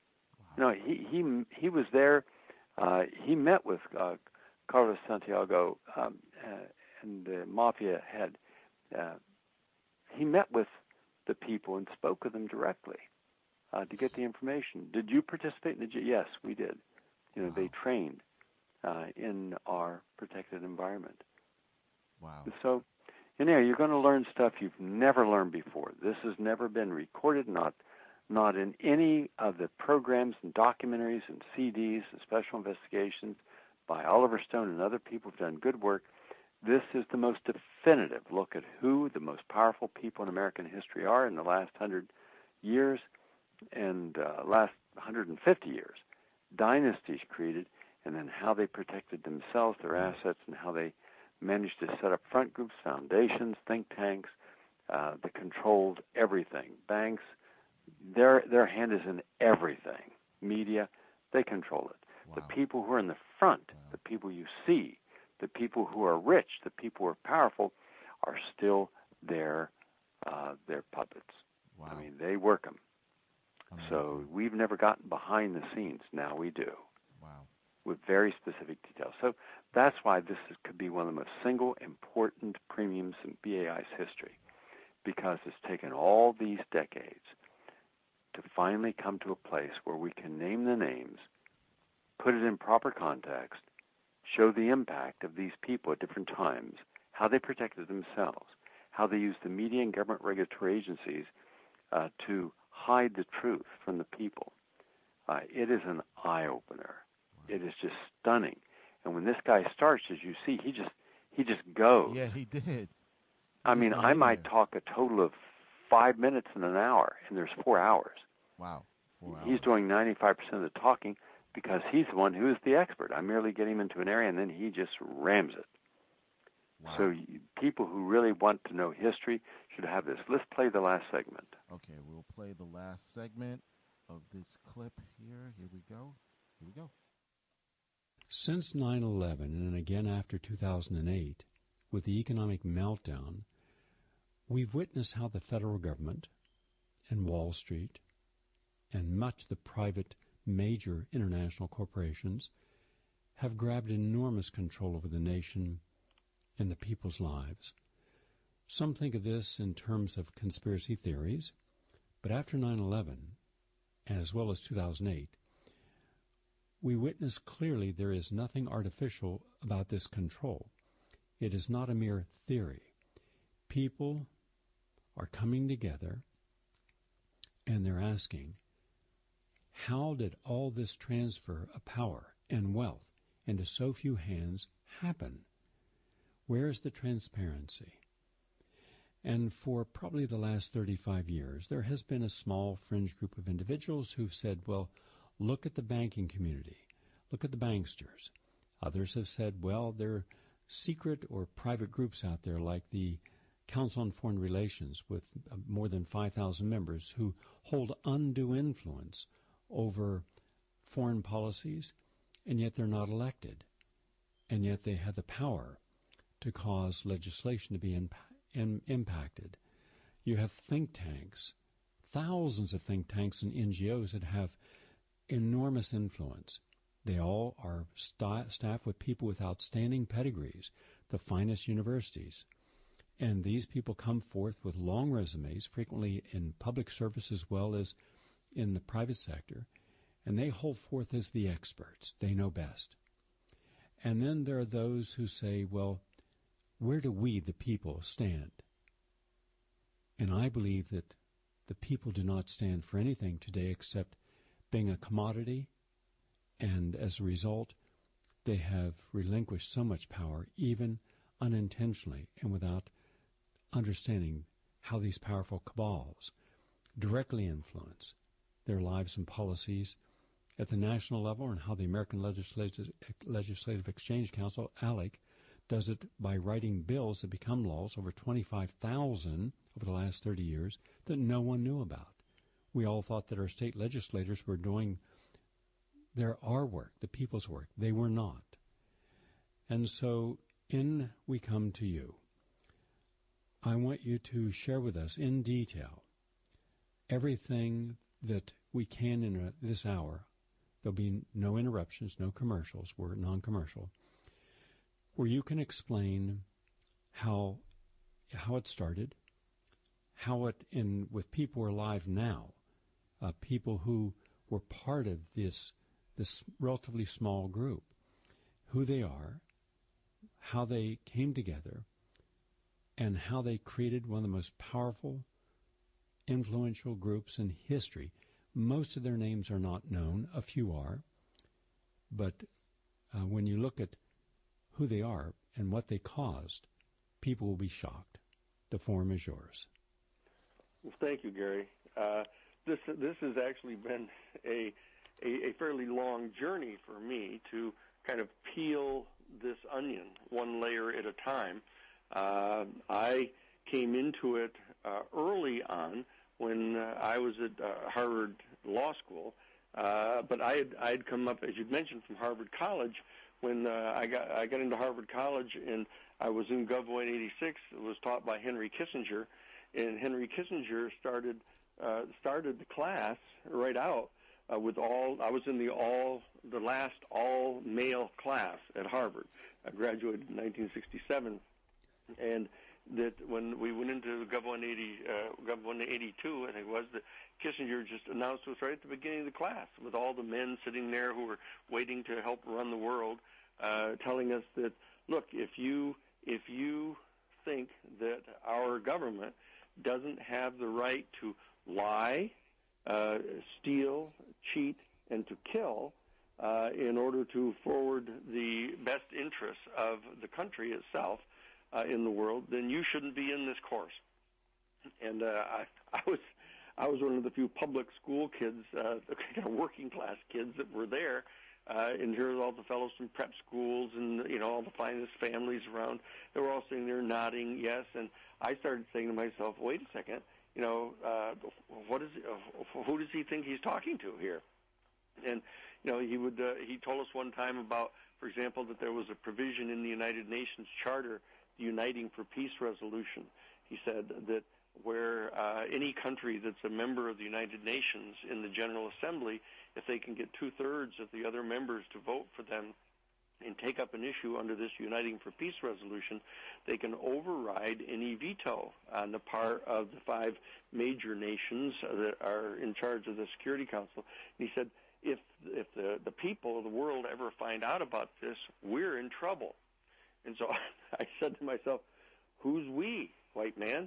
He was there. He met with Carlos Santiago and the mafia head. He met with the people and spoke with them directly to get the information. Did you participate in the? Yes, we did. They trained in our protected environment. Wow. So, you're going to learn stuff you've never learned before. This has never been recorded, not in any of the programs and documentaries and CDs and special investigations by Oliver Stone and other people who've done good work. This is the most definitive look at who the most powerful people in American history are in the last 100 years and last 150 years. Dynasties created, and then how they protected themselves, their assets, and how they managed to set up front groups, foundations, think tanks that controlled everything. Banks, their hand is in everything. Media, they control it. Wow. The people who are in the front, the people you see, the people who are rich, the people who are powerful, are still their puppets. Wow. I mean, they work them. Amazing. So we've never gotten behind the scenes. Now we do. Wow. With very specific details. So that's why this could be one of the most single important premiums in BAI's history, because it's taken all these decades to finally come to a place where we can name the names, put it in proper context, show the impact of these people at different times, how they protected themselves, how they used the media and government regulatory agencies to hide the truth from the people. It is an eye-opener. guy starts, as you see, he just goes. Yeah, he did. I mean, I might talk a total of 5 minutes in an hour, and there's 4 hours. Wow, 4 hours. He's doing 95% of the talking because he's the one who is the expert. I merely get him into an area, and then he just rams it. Wow. So people who really want to know history should have this. Let's play the last segment. Okay, we'll play the last segment of this clip here. Here we go. Since 9/11 and again after 2008, with the economic meltdown, we've witnessed how the federal government and Wall Street and much of the private major international corporations have grabbed enormous control over the nation and the people's lives. Some think of this in terms of conspiracy theories, but after 9/11, as well as 2008, we witness clearly there is nothing artificial about this control. It is not a mere theory. People are coming together and they're asking, how did all this transfer of power and wealth into so few hands happen? Where's the transparency? And for probably the last 35 years, there has been a small fringe group of individuals who've said, well, look at the banking community. Look at the banksters. Others have said, well, there are secret or private groups out there like the Council on Foreign Relations with more than 5,000 members who hold undue influence over foreign policies, and yet they're not elected. And yet they have the power to cause legislation to be impacted. You have think tanks, thousands of think tanks and NGOs that have enormous influence. They all are staffed with people with outstanding pedigrees, the finest universities. And these people come forth with long resumes, frequently in public service as well as in the private sector, and they hold forth as the experts. They know best. And then there are those who say, well, where do we, the people, stand? And I believe that the people do not stand for anything today except being a commodity, and as a result, they have relinquished so much power, even unintentionally and without understanding how these powerful cabals directly influence their lives and policies at the national level, and how the American Legislative Exchange Council, ALEC, does it by writing bills that become laws, over 25,000 over the last 30 years, that no one knew about. We all thought that our state legislators were doing our work, the people's work. They were not. And so in we come to you. I want you to share with us in detail everything that we can in this hour. There'll be no interruptions, no commercials. We're non-commercial. Where you can explain how it started, how it with people who are alive now, people who were part of this relatively small group, who they are, how they came together, and how they created one of the most powerful, influential groups in history. Most of their names are not known. A few are. But when you look at who they are and what they caused, people will be shocked. The forum is yours. Well, thank you, Gary. This has actually been a fairly long journey for me to kind of peel this onion one layer at a time. I came into it early on when I was at Harvard Law School, but I had come up, as you'd mentioned, from Harvard College. When I got into Harvard College, and I was in Gov 186. It was taught by Henry Kissinger, and Henry Kissinger started the class right out with all. I was in the last all male class at Harvard. I graduated in 1967, and that when we went into Gov 182, and it was that Kissinger just announced to us right at the beginning of the class, with all the men sitting there who were waiting to help run the world, telling us that, look, if you think that our government doesn't have the right to lie, steal, cheat, and to kill, in order to forward the best interests of the country itself in the world, then you shouldn't be in this course. And I was one of the few public school kids, kind of working class kids that were there. And here's all the fellows from prep schools and, you know, all the finest families around. They were all sitting there nodding yes. And I started saying to myself, wait a second, you know, who does he think he's talking to here? And, you know, he told us one time about, for example, that there was a provision in the United Nations Charter, the Uniting for Peace Resolution. He said that where any country that's a member of the United Nations in the General Assembly, if they can get 2/3 of the other members to vote for them and take up an issue under this Uniting for Peace resolution, they can override any veto on the part of the 5 major nations that are in charge of the Security Council. And he said, if the people of the world ever find out about this, we're in trouble. And so I said to myself, who's we, white man?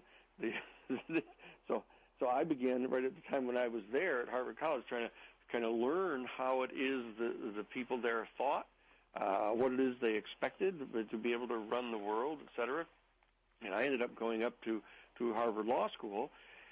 So I began right at the time when I was there at Harvard College trying to kind of learn how it is the people there thought, what it is they expected to be able to run the world, et cetera. And I ended up going up to Harvard Law School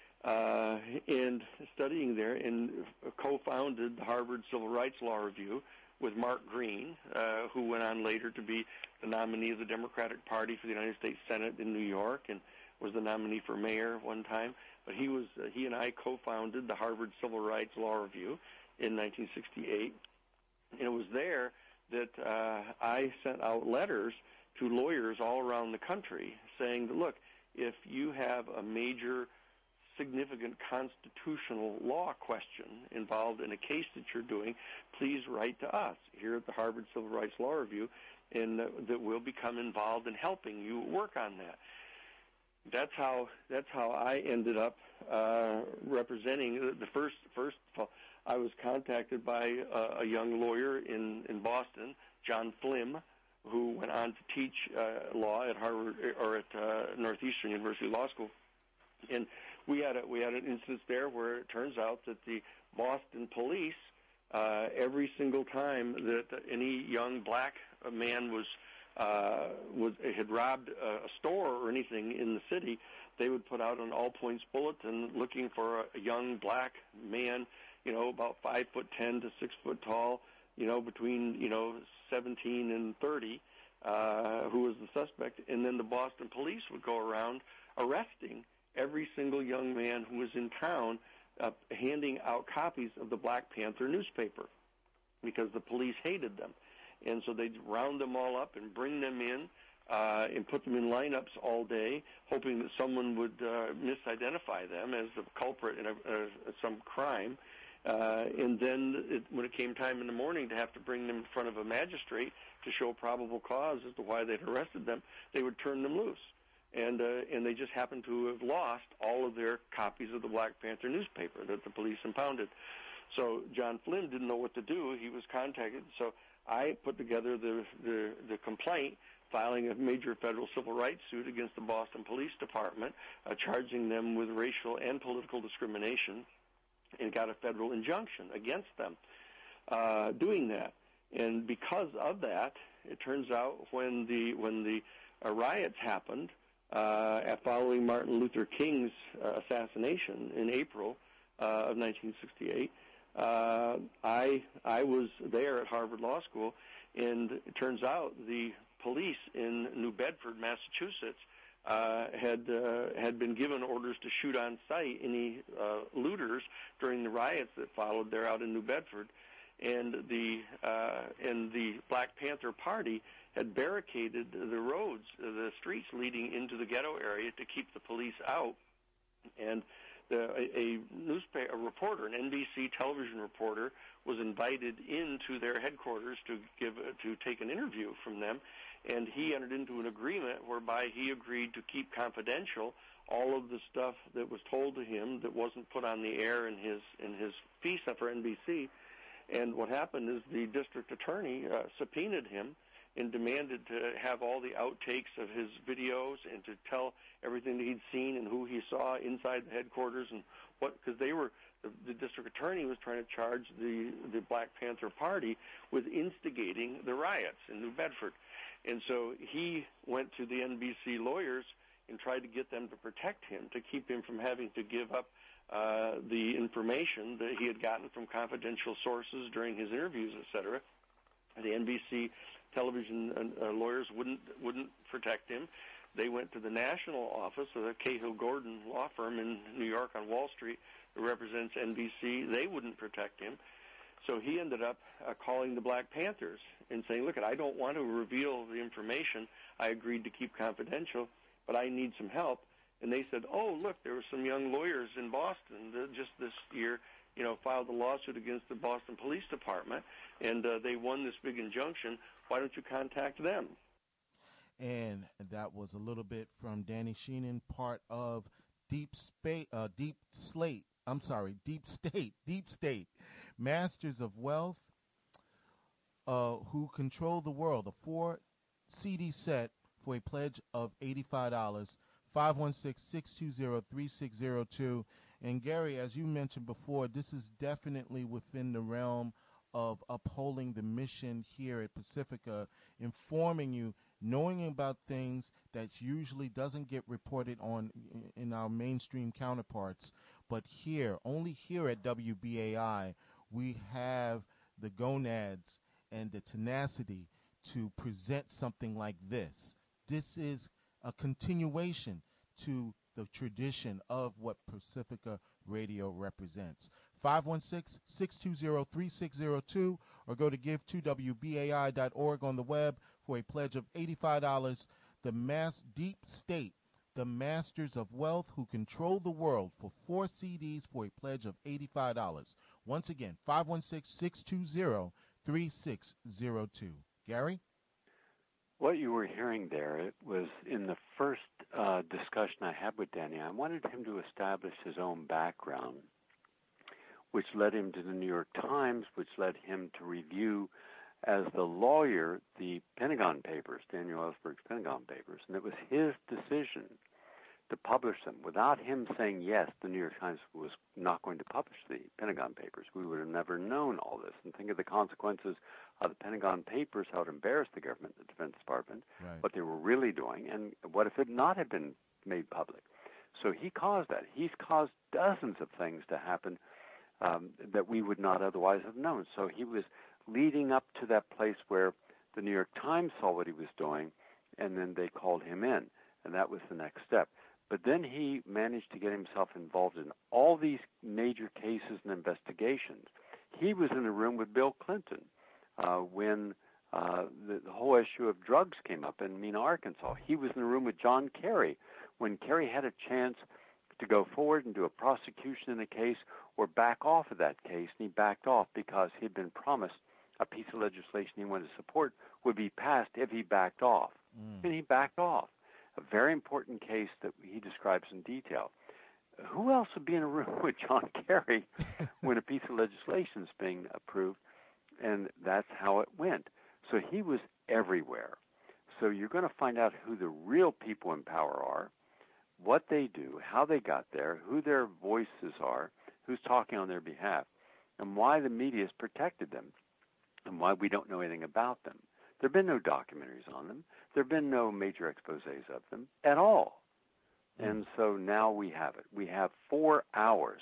and studying there, and co-founded the Harvard Civil Rights Law Review with Mark Green, who went on later to be the nominee of the Democratic Party for the United States Senate in New York and was the nominee for mayor one time. But he and I co-founded the Harvard Civil Rights Law Review in 1968. And it was there that I sent out letters to lawyers all around the country saying that, look, if you have a major significant constitutional law question involved in a case that you're doing, please write to us here at the Harvard Civil Rights Law Review, and that we'll become involved in helping you work on that. That's how I ended up representing the first. I was contacted by a young lawyer in Boston, John Flim, who went on to teach law at Harvard or at Northeastern University Law School, and we had an instance there where it turns out that the Boston police, every single time that any young black man had robbed a store or anything in the city, they would put out an all-points bulletin looking for a young black man, you know, about 5'10" to 6 foot tall, you know, between 17 and 30, who was the suspect, and then the Boston police would go around arresting every single young man who was in town, handing out copies of the Black Panther newspaper because the police hated them. And so they'd round them all up and bring them in and put them in lineups all day, hoping that someone would misidentify them as the culprit in some crime. And then when it came time in the morning to have to bring them in front of a magistrate to show probable cause as to why they'd arrested them, they would turn them loose. And they just happened to have lost all of their copies of the Black Panther newspaper that the police impounded. So John Flynn didn't know what to do. He was contacted. So I put together the complaint, filing a major federal civil rights suit against the Boston Police Department, charging them with racial and political discrimination, and got a federal injunction against them doing that. And because of that, it turns out when the riots happened, following Martin Luther King's assassination in April of 1968, I was there at Harvard Law School, and it turns out the police in New Bedford, Massachusetts, had been given orders to shoot on sight any looters during the riots that followed there out in New Bedford, and the Black Panther Party had barricaded the roads, the streets leading into the ghetto area to keep the police out. And a reporter, an NBC television reporter, was invited into their headquarters to take an interview from them, and he entered into an agreement whereby he agreed to keep confidential all of the stuff that was told to him that wasn't put on the air in his piece for NBC. And what happened is the district attorney subpoenaed him and demanded to have all the outtakes of his videos and to tell everything that he'd seen and who he saw inside the headquarters and what, because the district attorney was trying to charge the Black Panther Party with instigating the riots in New Bedford. And so he went to the NBC lawyers and tried to get them to protect him, to keep him from having to give up the information that he had gotten from confidential sources during his interviews, et cetera. The NBC television lawyers wouldn't protect him. They went to the national office of the Cahill Gordon law firm in New York on Wall Street that represents NBC. They wouldn't protect him. So he ended up calling the Black Panthers and saying, look, I don't want to reveal the information I agreed to keep confidential, but I need some help. And they said, oh, look, there were some young lawyers in Boston that just this year, filed a lawsuit against the Boston Police Department, and they won this big injunction. Why don't you contact them? And that was a little bit from Danny Sheenan, part of Deep State, Masters of Wealth, who control the world. A 4 CD set for a pledge of $85. 516-620-3602. And Gary, as you mentioned before, this is definitely within the realm of upholding the mission here at Pacifica, informing you, knowing about things that usually doesn't get reported on in our mainstream counterparts. But here, only here at WBAI, we have the gonads and the tenacity to present something like this. This is a continuation to the tradition of what Pacifica Radio represents. 516-620-3602 or go to give2wbai.org on the web for a pledge of $85. The Deep State, the Masters of Wealth who control the world, for 4 CDs for a pledge of $85. Once again, 516-620-3602. Gary? What you were hearing there, it was in the first discussion I had with Danny. I wanted him to establish his own background, which led him to the New York Times, which led him to review as the lawyer the Pentagon Papers, Daniel Ellsberg's Pentagon Papers. And it was his decision to publish them. Without him saying yes, the New York Times was not going to publish the Pentagon Papers. We would have never known all this. And think of the consequences of the Pentagon Papers, how it embarrassed the government, the Defense Department, right, what they were really doing, and what if it not had been made public. So he caused that. He's caused dozens of things to happen that we would not otherwise have known. So he was leading up to that place where the New York Times saw what he was doing, and then they called him in, and that was the next step. But then he managed to get himself involved in all these major cases and investigations. He was in the room with Bill Clinton when the whole issue of drugs came up in Mena, Arkansas. He was in the room with John Kerry when Kerry had a chance to go forward and do a prosecution in a case or back off of that case, and he backed off because he had been promised a piece of legislation he wanted to support would be passed if he backed off. And he backed off. A very important case that he describes in detail. Who else would be in a room with John Kerry when a piece of legislation is being approved? And that's how it went. So he was everywhere. So you're going to find out who the real people in power are, what they do, how they got there, who their voices are, who's talking on their behalf, and why the media has protected them, and why we don't know anything about them. There have been no documentaries on them. There have been no major exposés of them at all. And so now we have it. We have 4 hours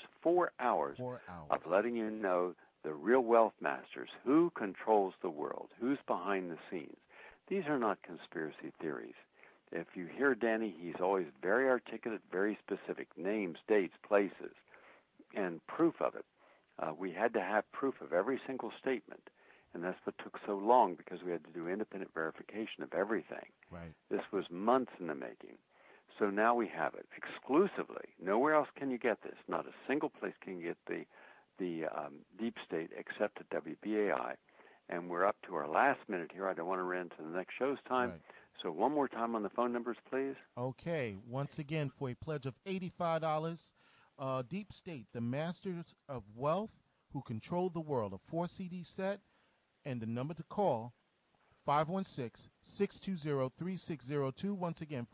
of letting you know the real wealth masters, who controls the world, who's behind the scenes. These are not conspiracy theories. If you hear Danny, he's always very articulate, very specific, names, dates, places, and proof of it. We had to have proof of every single statement. And that's what took so long, because we had to do independent verification of everything. Right. This was months in the making. So now we have it exclusively. Nowhere else can you get this. Not a single place can you get the Deep State except at WBAI. And we're up to our last minute here. I don't want to run into the next show's time. Right. So one more time on the phone numbers, please. Okay. Once again, for a pledge of $85, Deep State, the Masters of Wealth who control the world, a 4 CD set. And the number to call, 516-620-3602. Once again,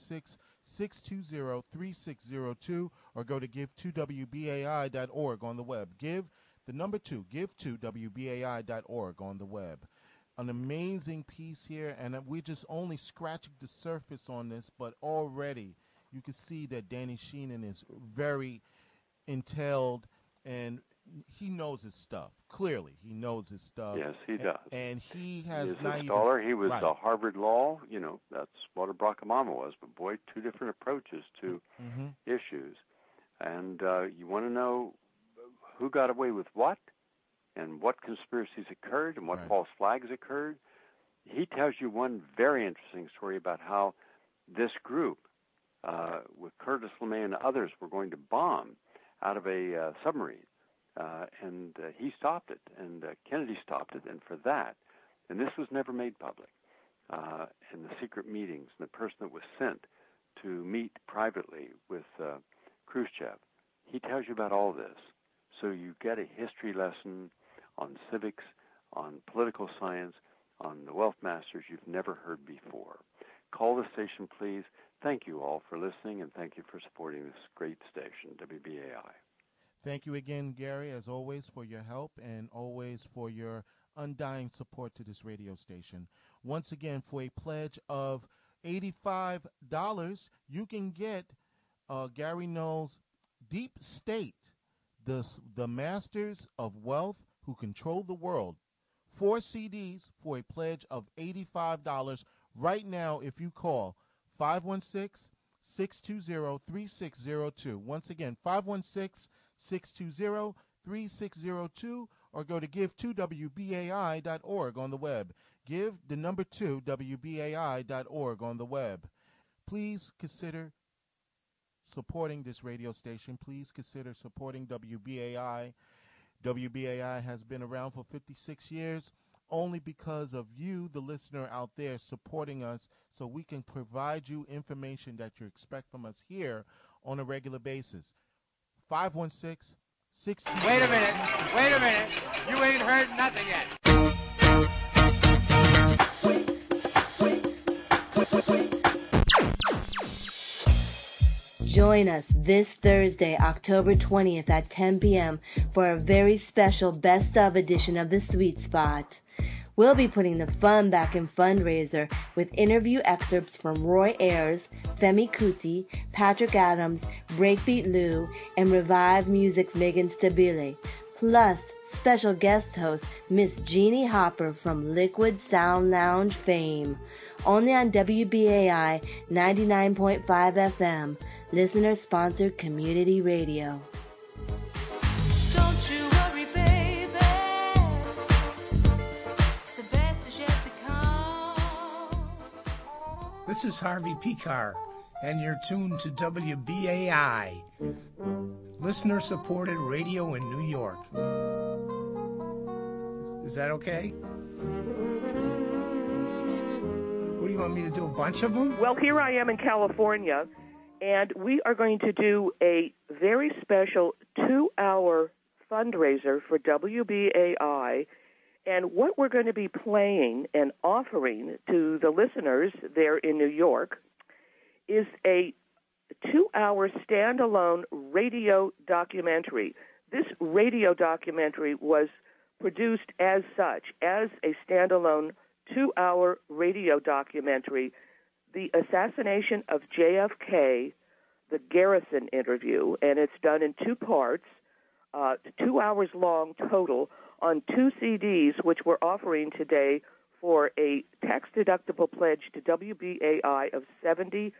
516-620-3602, or go to give2wbai.org on the web. Give2wbai.org on the web. An amazing piece here, and we're just only scratching the surface on this, but already you can see that Danny Sheehan is very entailed, and he knows his stuff. Clearly, he knows his stuff. Yes, he does. And he has He's not a even... scholar. He was right. Harvard Law. You know, that's what a Barack Obama was. But, boy, two different approaches to issues. And you want to know who got away with what and what conspiracies occurred and what false flags occurred. He tells you one very interesting story about how this group, with Curtis LeMay and others, were going to bomb out of a submarine. And he stopped it, and Kennedy stopped it, and for that, and this was never made public, in the secret meetings, and the person that was sent to meet privately with Khrushchev, he tells you about all this. So you get a history lesson on civics, on political science, on the wealth masters you've never heard before. Call the station, please. Thank you all for listening, and thank you for supporting this great station, WBAI. Thank you again, Gary, as always, for your help and always for your undying support to this radio station. Once again, for a pledge of $85, you can get Gary Null's Deep State, the Masters of Wealth Who Control the World. 4 CDs for a pledge of $85 right now if you call 516-620-3602. Once again, 516-620-3602, or go to give2wbai.org on the web. Give the number 2 wbai.org on the web. Please consider supporting this radio station. Please consider supporting WBAI. WBAI has been around for 56 years only because of you, the listener out there, supporting us so we can provide you information that you expect from us here on a regular basis. 516-620. Wait a minute. You ain't heard nothing yet. Join us this Thursday, October 20th at 10 p.m. for a very special Best Of edition of The Sweet Spot. We'll be putting the fun back in Fundraiser with interview excerpts from Roy Ayers, Femi Kuti, Patrick Adams, Breakbeat Lou, and Revive Music's Megan Stabile. Plus, special guest host Miss Jeannie Hopper from Liquid Sound Lounge fame. Only on WBAI 99.5 FM. Listener-sponsored community radio. Don't you worry, baby. The best is yet to come. This is Harvey Picar, and you're tuned to WBAI, listener-supported radio in New York. Is that okay? What do you want me to do, a bunch of them? Well, here I am in California, and we are going to do a very special 2-hour fundraiser for WBAI. And what we're going to be playing and offering to the listeners there in New York is a 2-hour standalone radio documentary. This radio documentary was produced as such, as a standalone 2-hour radio documentary. The Assassination of JFK, the Garrison interview, and it's done in 2 parts, 2 hours long total, on 2 CDs, which we're offering today for a tax-deductible pledge to WBAI of $75.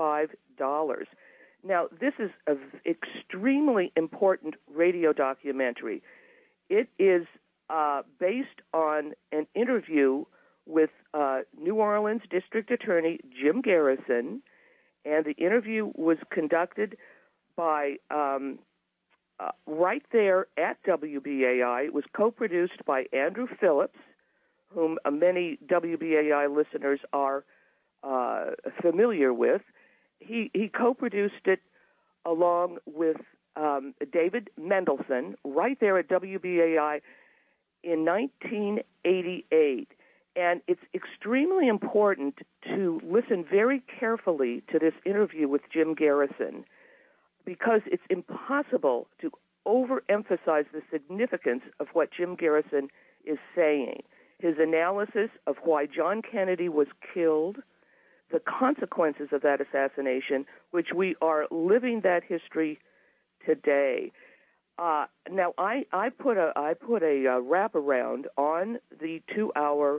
Now, this is an extremely important radio documentary. It is based on an interview with New Orleans District Attorney Jim Garrison, and the interview was conducted by right there at WBAI. It was co-produced by Andrew Phillips, whom many WBAI listeners are familiar with. He co-produced it along with David Mendelson right there at WBAI in 1988. And it's extremely important to listen very carefully to this interview with Jim Garrison, because it's impossible to overemphasize the significance of what Jim Garrison is saying. His analysis of why John Kennedy was killed, the consequences of that assassination, which we are living that history today. Now, I put a wraparound on the 2-hour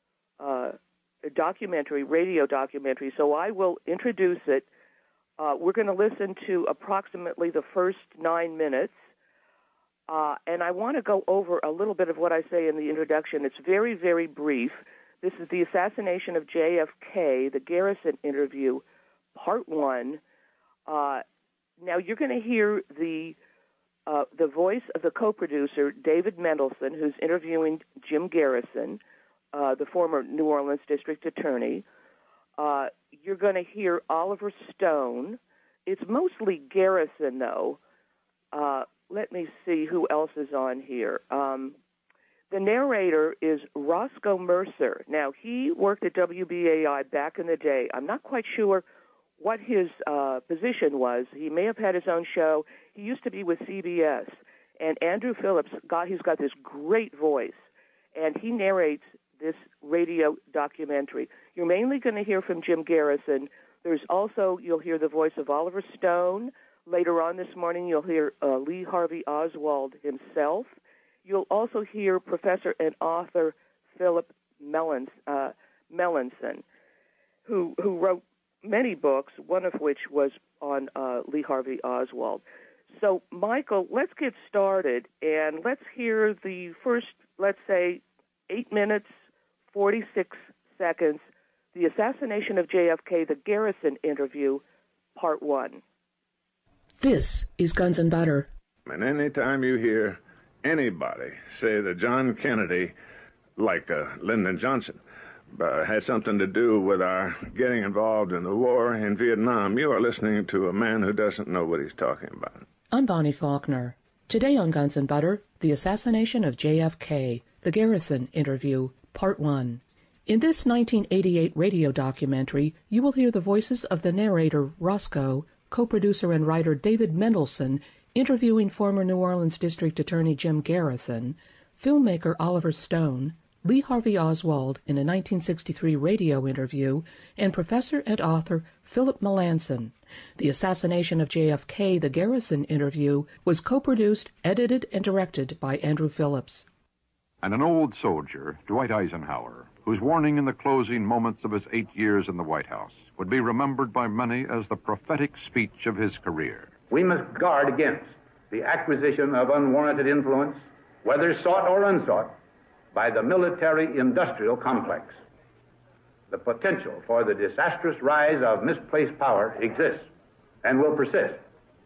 radio documentary, so I will introduce it. We're going to listen to approximately the first 9 minutes, and I want to go over a little bit of what I say in the introduction. It's very, very brief. This is the assassination of JFK, the Garrison interview, part 1. Now, you're going to hear the voice of the co-producer, David Mendelson, who's interviewing Jim Garrison, the former New Orleans district attorney. You're going to hear Oliver Stone. It's mostly Garrison, though. Let me see who else is on here. The narrator is Roscoe Mercer. Now, he worked at WBAI back in the day. I'm not quite sure what his position was. He may have had his own show. He used to be with CBS. And Andrew Phillips, he's got this great voice, and he narrates this radio documentary. You're mainly going to hear from Jim Garrison. You'll hear the voice of Oliver Stone. Later on this morning, you'll hear Lee Harvey Oswald himself. You'll also hear Professor and author Philip Melanson, who wrote many books, one of which was on Lee Harvey Oswald. So, Michael, let's get started, and let's hear the first, let's say, 8 minutes, 46 seconds, the assassination of JFK, the Garrison interview, part 1. This is Guns and Butter. And anytime you hear anybody say that John Kennedy, like Lyndon Johnson, had something to do with our getting involved in the war in Vietnam, you are listening to a man who doesn't know what he's talking about. I'm Bonnie Faulkner. Today on Guns and Butter, the assassination of JFK, the Garrison interview, part 1. In this 1988 radio documentary, you will hear the voices of the narrator, Roscoe, co-producer and writer David Mendelson interviewing former New Orleans District Attorney Jim Garrison, filmmaker Oliver Stone, Lee Harvey Oswald in a 1963 radio interview, and professor and author Philip Melanson. The assassination of JFK, the Garrison interview, was co-produced, edited, and directed by Andrew Phillips. And an old soldier, Dwight Eisenhower, whose warning in the closing moments of his 8 years in the White House would be remembered by many as the prophetic speech of his career. We must guard against the acquisition of unwarranted influence, whether sought or unsought, by the military-industrial complex. The potential for the disastrous rise of misplaced power exists and will persist.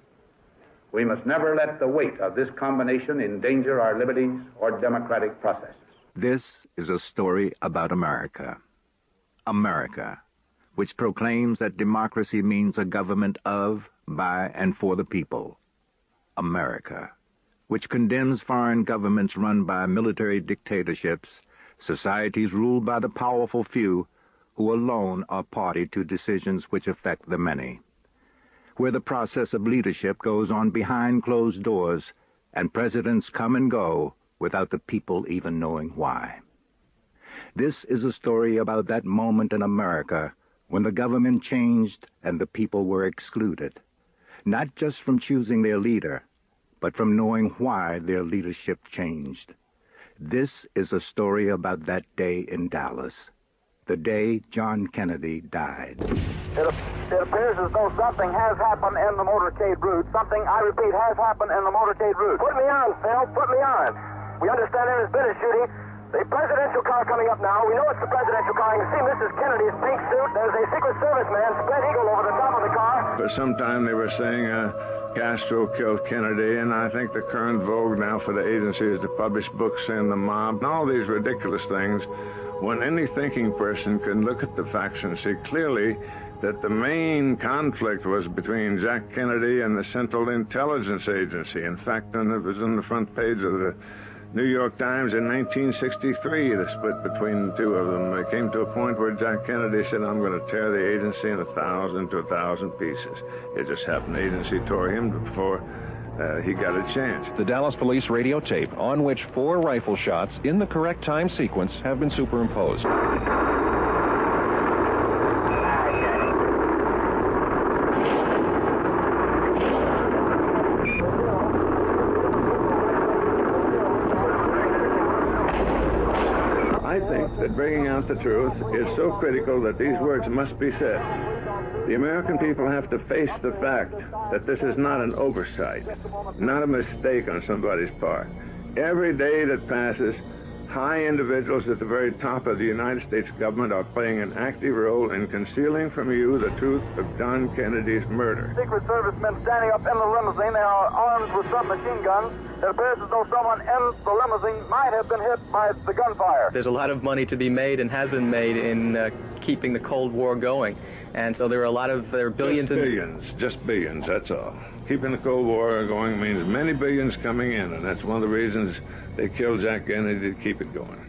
We must never let the weight of this combination endanger our liberties or democratic processes. This is a story about America. America, which proclaims that democracy means a government of, by, and for the people. America, which condemns foreign governments run by military dictatorships, societies ruled by the powerful few, who alone are party to decisions which affect the many, where the process of leadership goes on behind closed doors, and presidents come and go without the people even knowing why. This is a story about that moment in America when the government changed and the people were excluded, not just from choosing their leader, but from knowing why their leadership changed. This is a story about that day in Dallas, the day John Kennedy died. It appears as though something has happened in the motorcade route. Something, I repeat, has happened in the motorcade route. Put me on, Phil. Put me on. We understand there has been a shooting. The presidential car coming up now. We know it's the presidential car. You can see Mrs. Kennedy's pink suit. There's a Secret Service man, spread eagle, over the top of the car. For some time they were saying Castro killed Kennedy, and I think the current vogue now for the agency is to publish books saying the mob, and all these ridiculous things, when any thinking person can look at the facts and see clearly that the main conflict was between Jack Kennedy and the Central Intelligence Agency. In fact, it was on the front page of the New York Times in 1963, the split between the two of them. It came to a point where Jack Kennedy said, I'm going to tear the agency in 1,000 to 1,000 pieces. It just happened the agency tore him before he got a chance. The Dallas Police radio tape, on which 4 rifle shots in the correct time sequence have been superimposed. I think that bringing out the truth is so critical that these words must be said. The American people have to face the fact that this is not an oversight, not a mistake on somebody's part. Every day that passes, high individuals at the very top of the United States government are playing an active role in concealing from you the truth of John Kennedy's murder. Secret Service men standing up in the limousine. They are armed with submachine guns. It appears as though someone in the limousine might have been hit by the gunfire. There's a lot of money to be made and has been made in keeping the Cold War going. And so there are billions. Just billions, that's all. Keeping the Cold War going means many billions coming in, and that's one of the reasons they killed Jack Kennedy, to keep it going.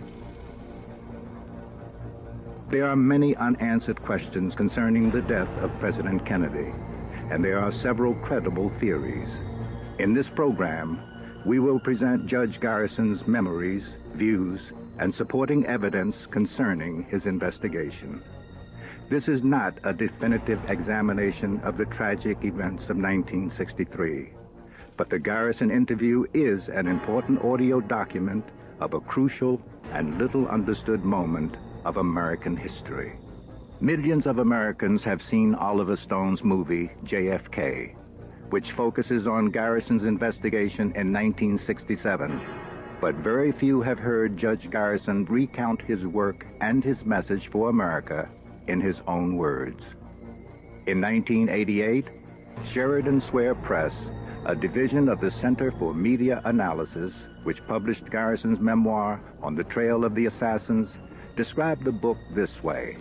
There are many unanswered questions concerning the death of President Kennedy, and there are several credible theories. In this program, we will present Judge Garrison's memories, views, and supporting evidence concerning his investigation. This is not a definitive examination of the tragic events of 1963, but the Garrison interview is an important audio document of a crucial and little understood moment of American history. Millions of Americans have seen Oliver Stone's movie JFK, which focuses on Garrison's investigation in 1967, but very few have heard Judge Garrison recount his work and his message for America in his own words. In 1988, Sheridan Square Press, a division of the Center for Media Analysis, which published Garrison's memoir On the Trail of the Assassins, described the book this way.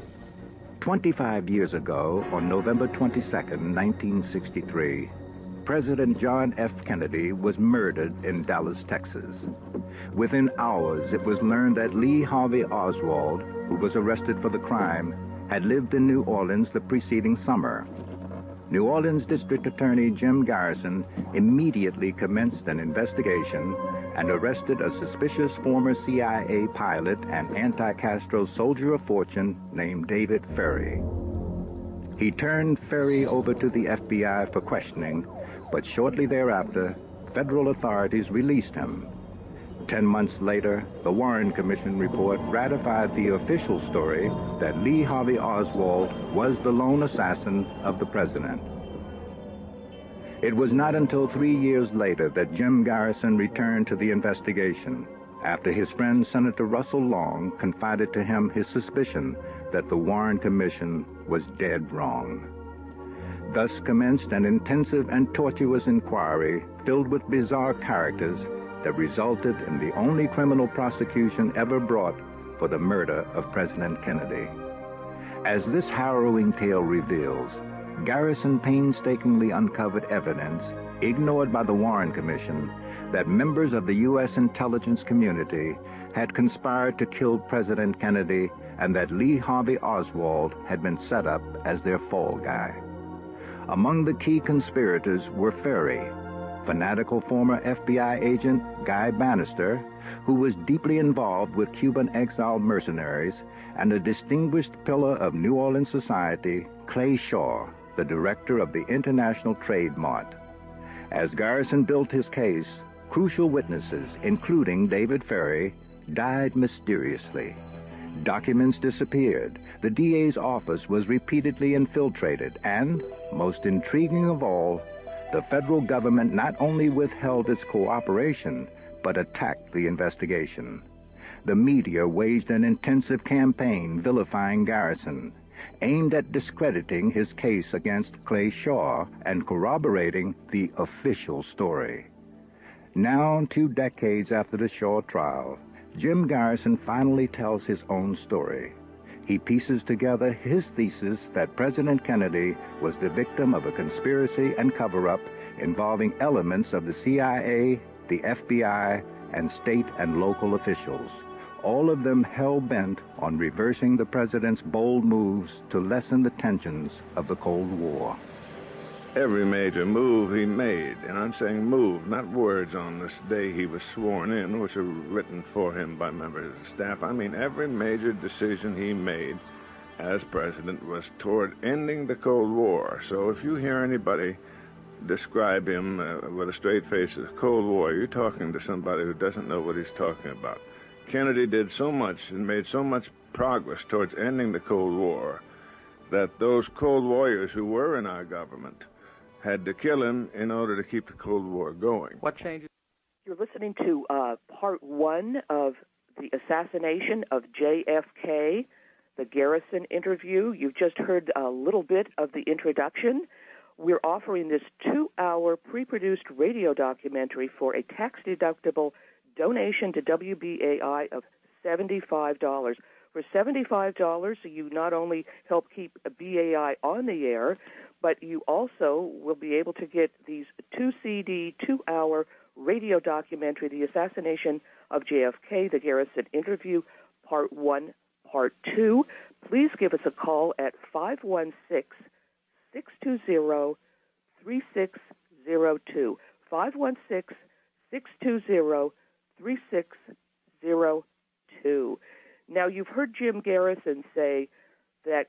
25 years ago, on November 22, 1963, President John F. Kennedy was murdered in Dallas, Texas. Within hours, it was learned that Lee Harvey Oswald, who was arrested for the crime, had lived in New Orleans the preceding summer. New Orleans District Attorney Jim Garrison immediately commenced an investigation and arrested a suspicious former CIA pilot and anti-Castro soldier of fortune named David Ferrie. He turned Ferrie over to the FBI for questioning, but shortly thereafter, federal authorities released him. 10 months later, the Warren Commission report ratified the official story that Lee Harvey Oswald was the lone assassin of the president. It was not until 3 years later that Jim Garrison returned to the investigation, after his friend Senator Russell Long confided to him his suspicion that the Warren Commission was dead wrong. Thus commenced an intensive and tortuous inquiry filled with bizarre characters that resulted in the only criminal prosecution ever brought for the murder of President Kennedy. As this harrowing tale reveals, Garrison painstakingly uncovered evidence, ignored by the Warren Commission, that members of the U.S. intelligence community had conspired to kill President Kennedy and that Lee Harvey Oswald had been set up as their fall guy. Among the key conspirators were Ferrie, fanatical former FBI agent Guy Bannister, who was deeply involved with Cuban exiled mercenaries, and a distinguished pillar of New Orleans society, Clay Shaw, the director of the International Trade Mart. As Garrison built his case, crucial witnesses, including David Ferrie, died mysteriously. Documents disappeared. The DA's office was repeatedly infiltrated, and, most intriguing of all, the federal government not only withheld its cooperation, but attacked the investigation. The media waged an intensive campaign vilifying Garrison, aimed at discrediting his case against Clay Shaw and corroborating the official story. Now, 2 decades after the Shaw trial, Jim Garrison finally tells his own story. He pieces together his thesis that President Kennedy was the victim of a conspiracy and cover-up involving elements of the CIA, the FBI, and state and local officials, all of them hell-bent on reversing the president's bold moves to lessen the tensions of the Cold War. Every major move he made, and I'm saying move, not words on this day he was sworn in, which were written for him by members of the staff. I mean, every major decision he made as president was toward ending the Cold War. So if you hear anybody describe him with a straight face as Cold War, you're talking to somebody who doesn't know what he's talking about. Kennedy did so much and made so much progress towards ending the Cold War that those Cold Warriors who were in our government had to kill him in order to keep the Cold War going. What changes? You're listening to part one of the assassination of JFK, the Garrison interview. You've just heard a little bit of the introduction. We're offering this 2-hour pre-produced radio documentary for a tax-deductible donation to WBAI of $75. For $75, you not only help keep BAI on the air, but you also will be able to get these 2-CD, 2-hour radio documentary, The Assassination of JFK, the Garrison Interview, Part 1, Part 2. Please give us a call at 516-620-3602. 516-620-3602. Now, you've heard Jim Garrison say that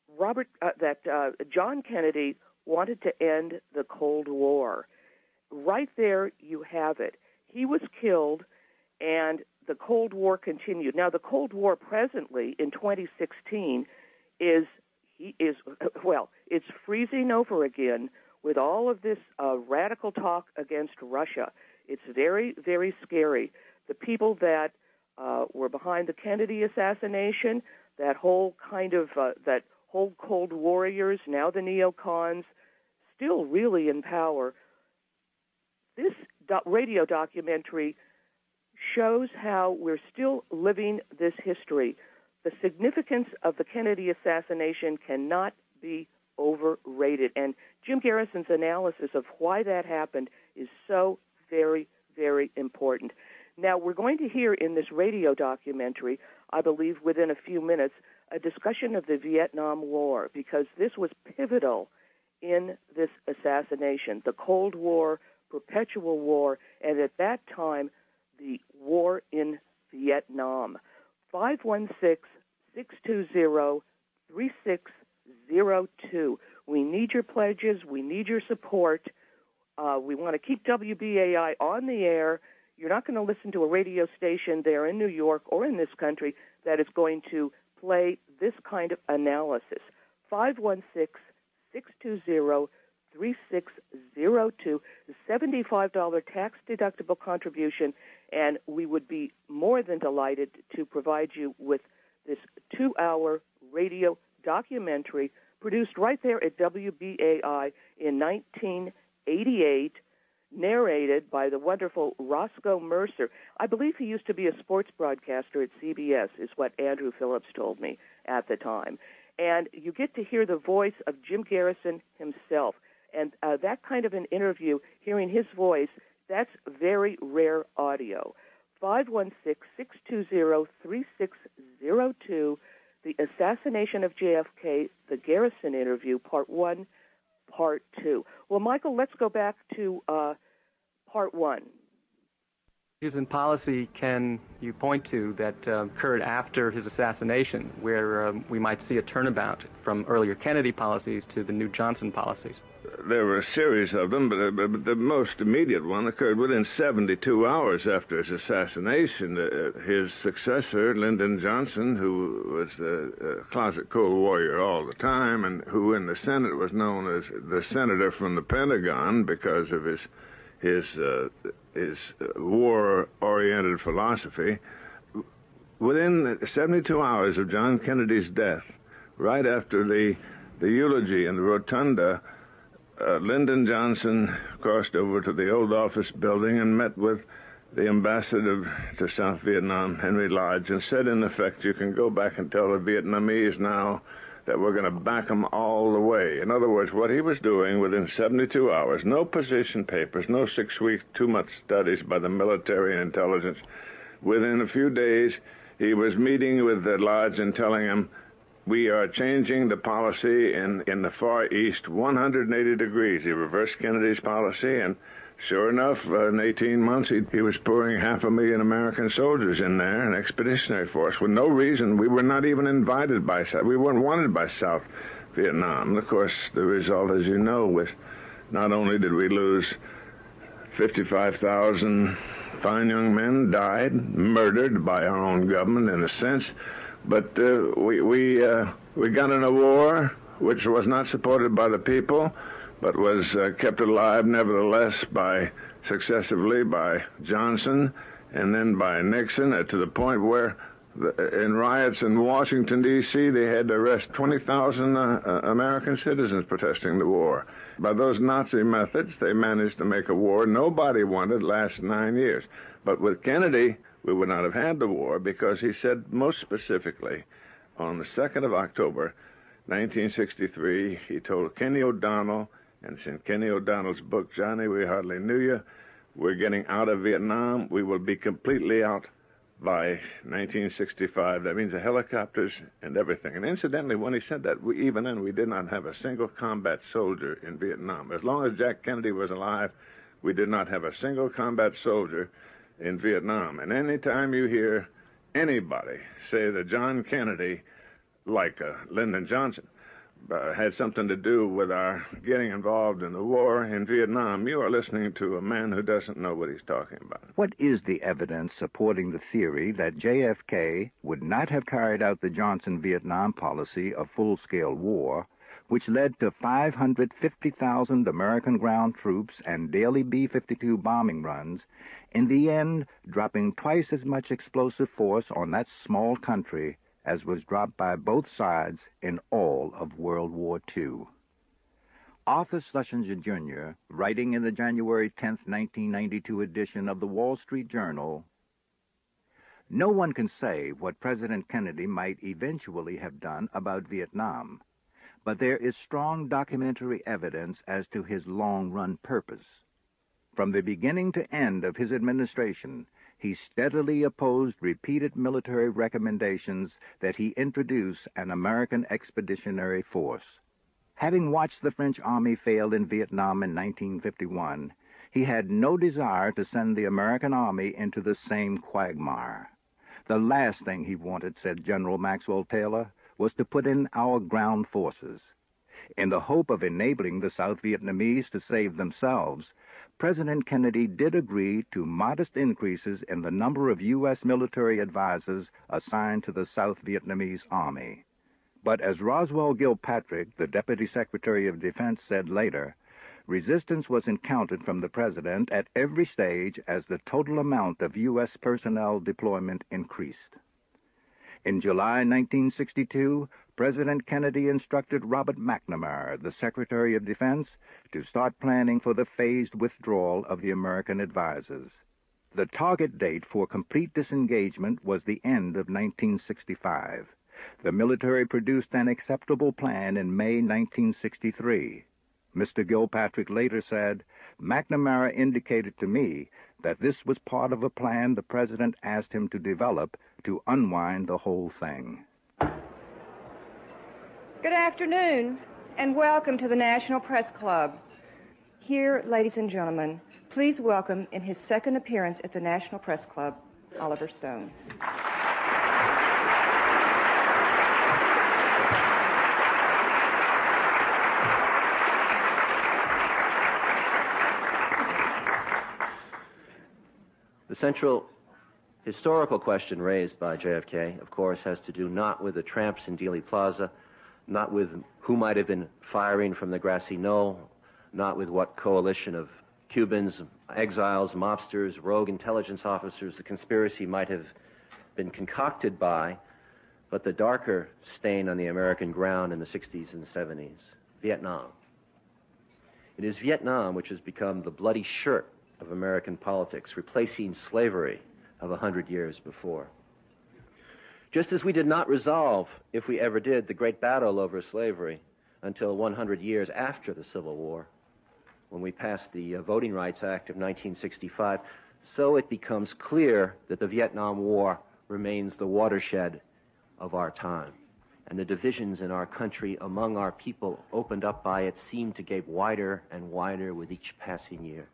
John Kennedy wanted to end the Cold War. Right there, you have it. He was killed, and the Cold War continued. Now, the Cold War presently in 2016 it's freezing over again with all of this radical talk against Russia. It's very, very scary. The people that were behind the Kennedy assassination, that whole Cold Warriors, now the neocons, still really in power. This radio documentary shows how we're still living this history. The significance of the Kennedy assassination cannot be overrated. And Jim Garrison's analysis of why that happened is so very, very important. Now, we're going to hear in this radio documentary, I believe within a few minutes, a discussion of the Vietnam War, because this was pivotal in this assassination. The Cold War, perpetual war, and at that time, the war in Vietnam. 516-620-3602. We need your pledges. We need your support. We want to keep WBAI on the air. You're not going to listen to a radio station there in New York or in this country that is going to play this kind of analysis. 516-620-3602, $75 tax-deductible contribution, and we would be more than delighted to provide you with this 2-hour radio documentary produced right there at WBAI in 1988, narrated by the wonderful Roscoe Mercer. I believe he used to be a sports broadcaster at CBS, is what Andrew Phillips told me at the time. And you get to hear the voice of Jim Garrison himself. And that kind of an interview, hearing his voice, that's very rare audio. 516-620-3602, The Assassination of JFK, the Garrison Interview, Part 1, Part 2. Well, Michael, let's go back to Part 1. In policy can you point to that occurred after his assassination, where we might see a turnabout from earlier Kennedy policies to the new Johnson policies? There were a series of them, but the most immediate one occurred within 72 hours after his assassination. His successor, Lyndon Johnson, who was a closet Cold Warrior all the time, and who in the Senate was known as the senator from the Pentagon because of his war-oriented philosophy. Within 72 hours of John Kennedy's death, right after the eulogy in the rotunda, Lyndon Johnson crossed over to the old office building and met with the ambassador to South Vietnam, Henry Lodge, and said, in effect, you can go back and tell the Vietnamese now that we're going to back him all the way. In other words, what he was doing within 72 hours, no position papers, no 6 weeks, 2 months studies by the military and intelligence. Within a few days, he was meeting with the Lodge and telling him, we are changing the policy in the Far East 180 degrees. He reversed Kennedy's policy, and sure enough, in 18 months, he was pouring 500,000 American soldiers in there, an expeditionary force, with no reason. We were not even invited by South. We weren't wanted by South Vietnam. And of course, the result, as you know, was not only did we lose 55,000 fine young men died, murdered by our own government in a sense, but we got in a war which was not supported by the people, but was kept alive nevertheless successively by Johnson and then by Nixon, to the point where in riots in Washington, D.C., they had to arrest 20,000 American citizens protesting the war. By those Nazi methods, they managed to make a war nobody wanted last 9 years. But with Kennedy, we would not have had the war, because he said most specifically on the 2nd of October, 1963, he told Kenny O'Donnell, and it's in Kenny O'Donnell's book, Johnny, We Hardly Knew You, we're getting out of Vietnam. We will be completely out by 1965. That means the helicopters and everything. And incidentally, when he said that, even then, we did not have a single combat soldier in Vietnam. As long as Jack Kennedy was alive, we did not have a single combat soldier in Vietnam. And any time you hear anybody say that John Kennedy, like Lyndon Johnson, had something to do with our getting involved in the war in Vietnam, you are listening to a man who doesn't know what he's talking about. What is the evidence supporting the theory that JFK would not have carried out the Johnson-Vietnam policy of full-scale war, which led to 550,000 American ground troops and daily B-52 bombing runs, in the end dropping twice as much explosive force on that small country as was dropped by both sides in all of World War II? Arthur Schlesinger, Jr., writing in the January 10, 1992 edition of the Wall Street Journal, "No one can say what President Kennedy might eventually have done about Vietnam, but there is strong documentary evidence as to his long-run purpose. From the beginning to end of his administration, he steadily opposed repeated military recommendations that he introduce an American expeditionary force. Having watched the French army fail in Vietnam in 1951, he had no desire to send the American army into the same quagmire. The last thing he wanted," said General Maxwell Taylor, "was to put in our ground forces. In the hope of enabling the South Vietnamese to save themselves, President Kennedy did agree to modest increases in the number of U.S. military advisors assigned to the South Vietnamese Army. But as Roswell Gilpatrick, the Deputy Secretary of Defense, said later, resistance was encountered from the President at every stage as the total amount of U.S. personnel deployment increased." In July 1962, President Kennedy instructed Robert McNamara, the Secretary of Defense, to start planning for the phased withdrawal of the American advisors. The target date for complete disengagement was the end of 1965. The military produced an acceptable plan in May 1963. Mr. Gilpatrick later said, "McNamara indicated to me that this was part of a plan the President asked him to develop to unwind the whole thing." Good afternoon, and welcome to the National Press Club. Here, ladies and gentlemen, please welcome, in his second appearance at the National Press Club, Oliver Stone. The central historical question raised by JFK, of course, has to do not with the tramps in Dealey Plaza, not with who might have been firing from the grassy knoll, not with what coalition of Cubans, exiles, mobsters, rogue intelligence officers the conspiracy might have been concocted by, but the darker stain on the American ground in the 60s and 70s, Vietnam. It is Vietnam which has become the bloody shirt of American politics, replacing slavery of 100 years before. Just as we did not resolve, if we ever did, the great battle over slavery until 100 years after the Civil War, when we passed the Voting Rights Act of 1965, so it becomes clear that the Vietnam War remains the watershed of our time. And the divisions in our country among our people opened up by it seem to gape wider and wider with each passing year.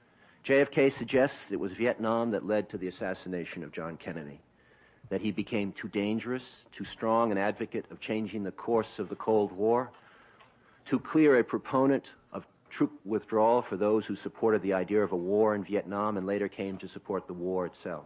JFK suggests it was Vietnam that led to the assassination of John Kennedy, that he became too dangerous, too strong an advocate of changing the course of the Cold War, too clear a proponent of troop withdrawal for those who supported the idea of a war in Vietnam and later came to support the war itself.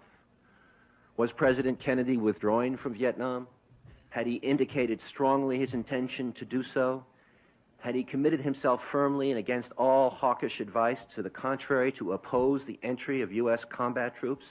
Was President Kennedy withdrawing from Vietnam? Had he indicated strongly his intention to do so? Had he committed himself firmly and against all hawkish advice to the contrary to oppose the entry of U.S. combat troops?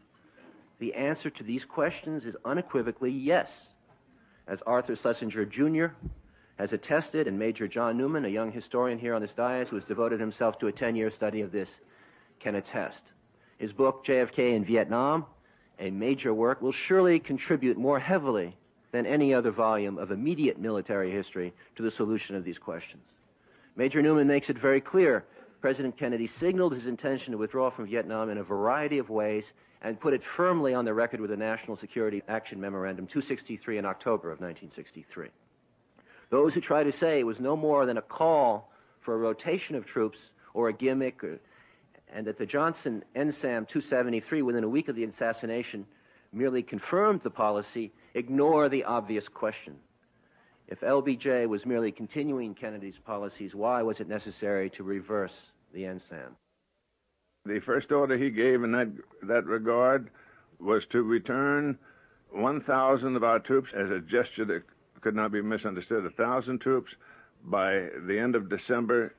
The answer to these questions is unequivocally yes, as Arthur Schlesinger Jr. has attested, and Major John Newman, a young historian here on this dais who has devoted himself to a 10-year study of this, can attest. His book, JFK in Vietnam, a major work, will surely contribute more heavily than any other volume of immediate military history to the solution of these questions. Major Newman makes it very clear President Kennedy signaled his intention to withdraw from Vietnam in a variety of ways and put it firmly on the record with the National Security Action Memorandum 263 in October of 1963. Those who try to say it was no more than a call for a rotation of troops or a gimmick, and that the Johnson NSAM 273 within a week of the assassination merely confirmed the policy, ignore the obvious question. If LBJ was merely continuing Kennedy's policies, why was it necessary to reverse the NSAM? The first order he gave in that regard was to return 1,000 of our troops as a gesture that could not be misunderstood, 1,000 troops by the end of December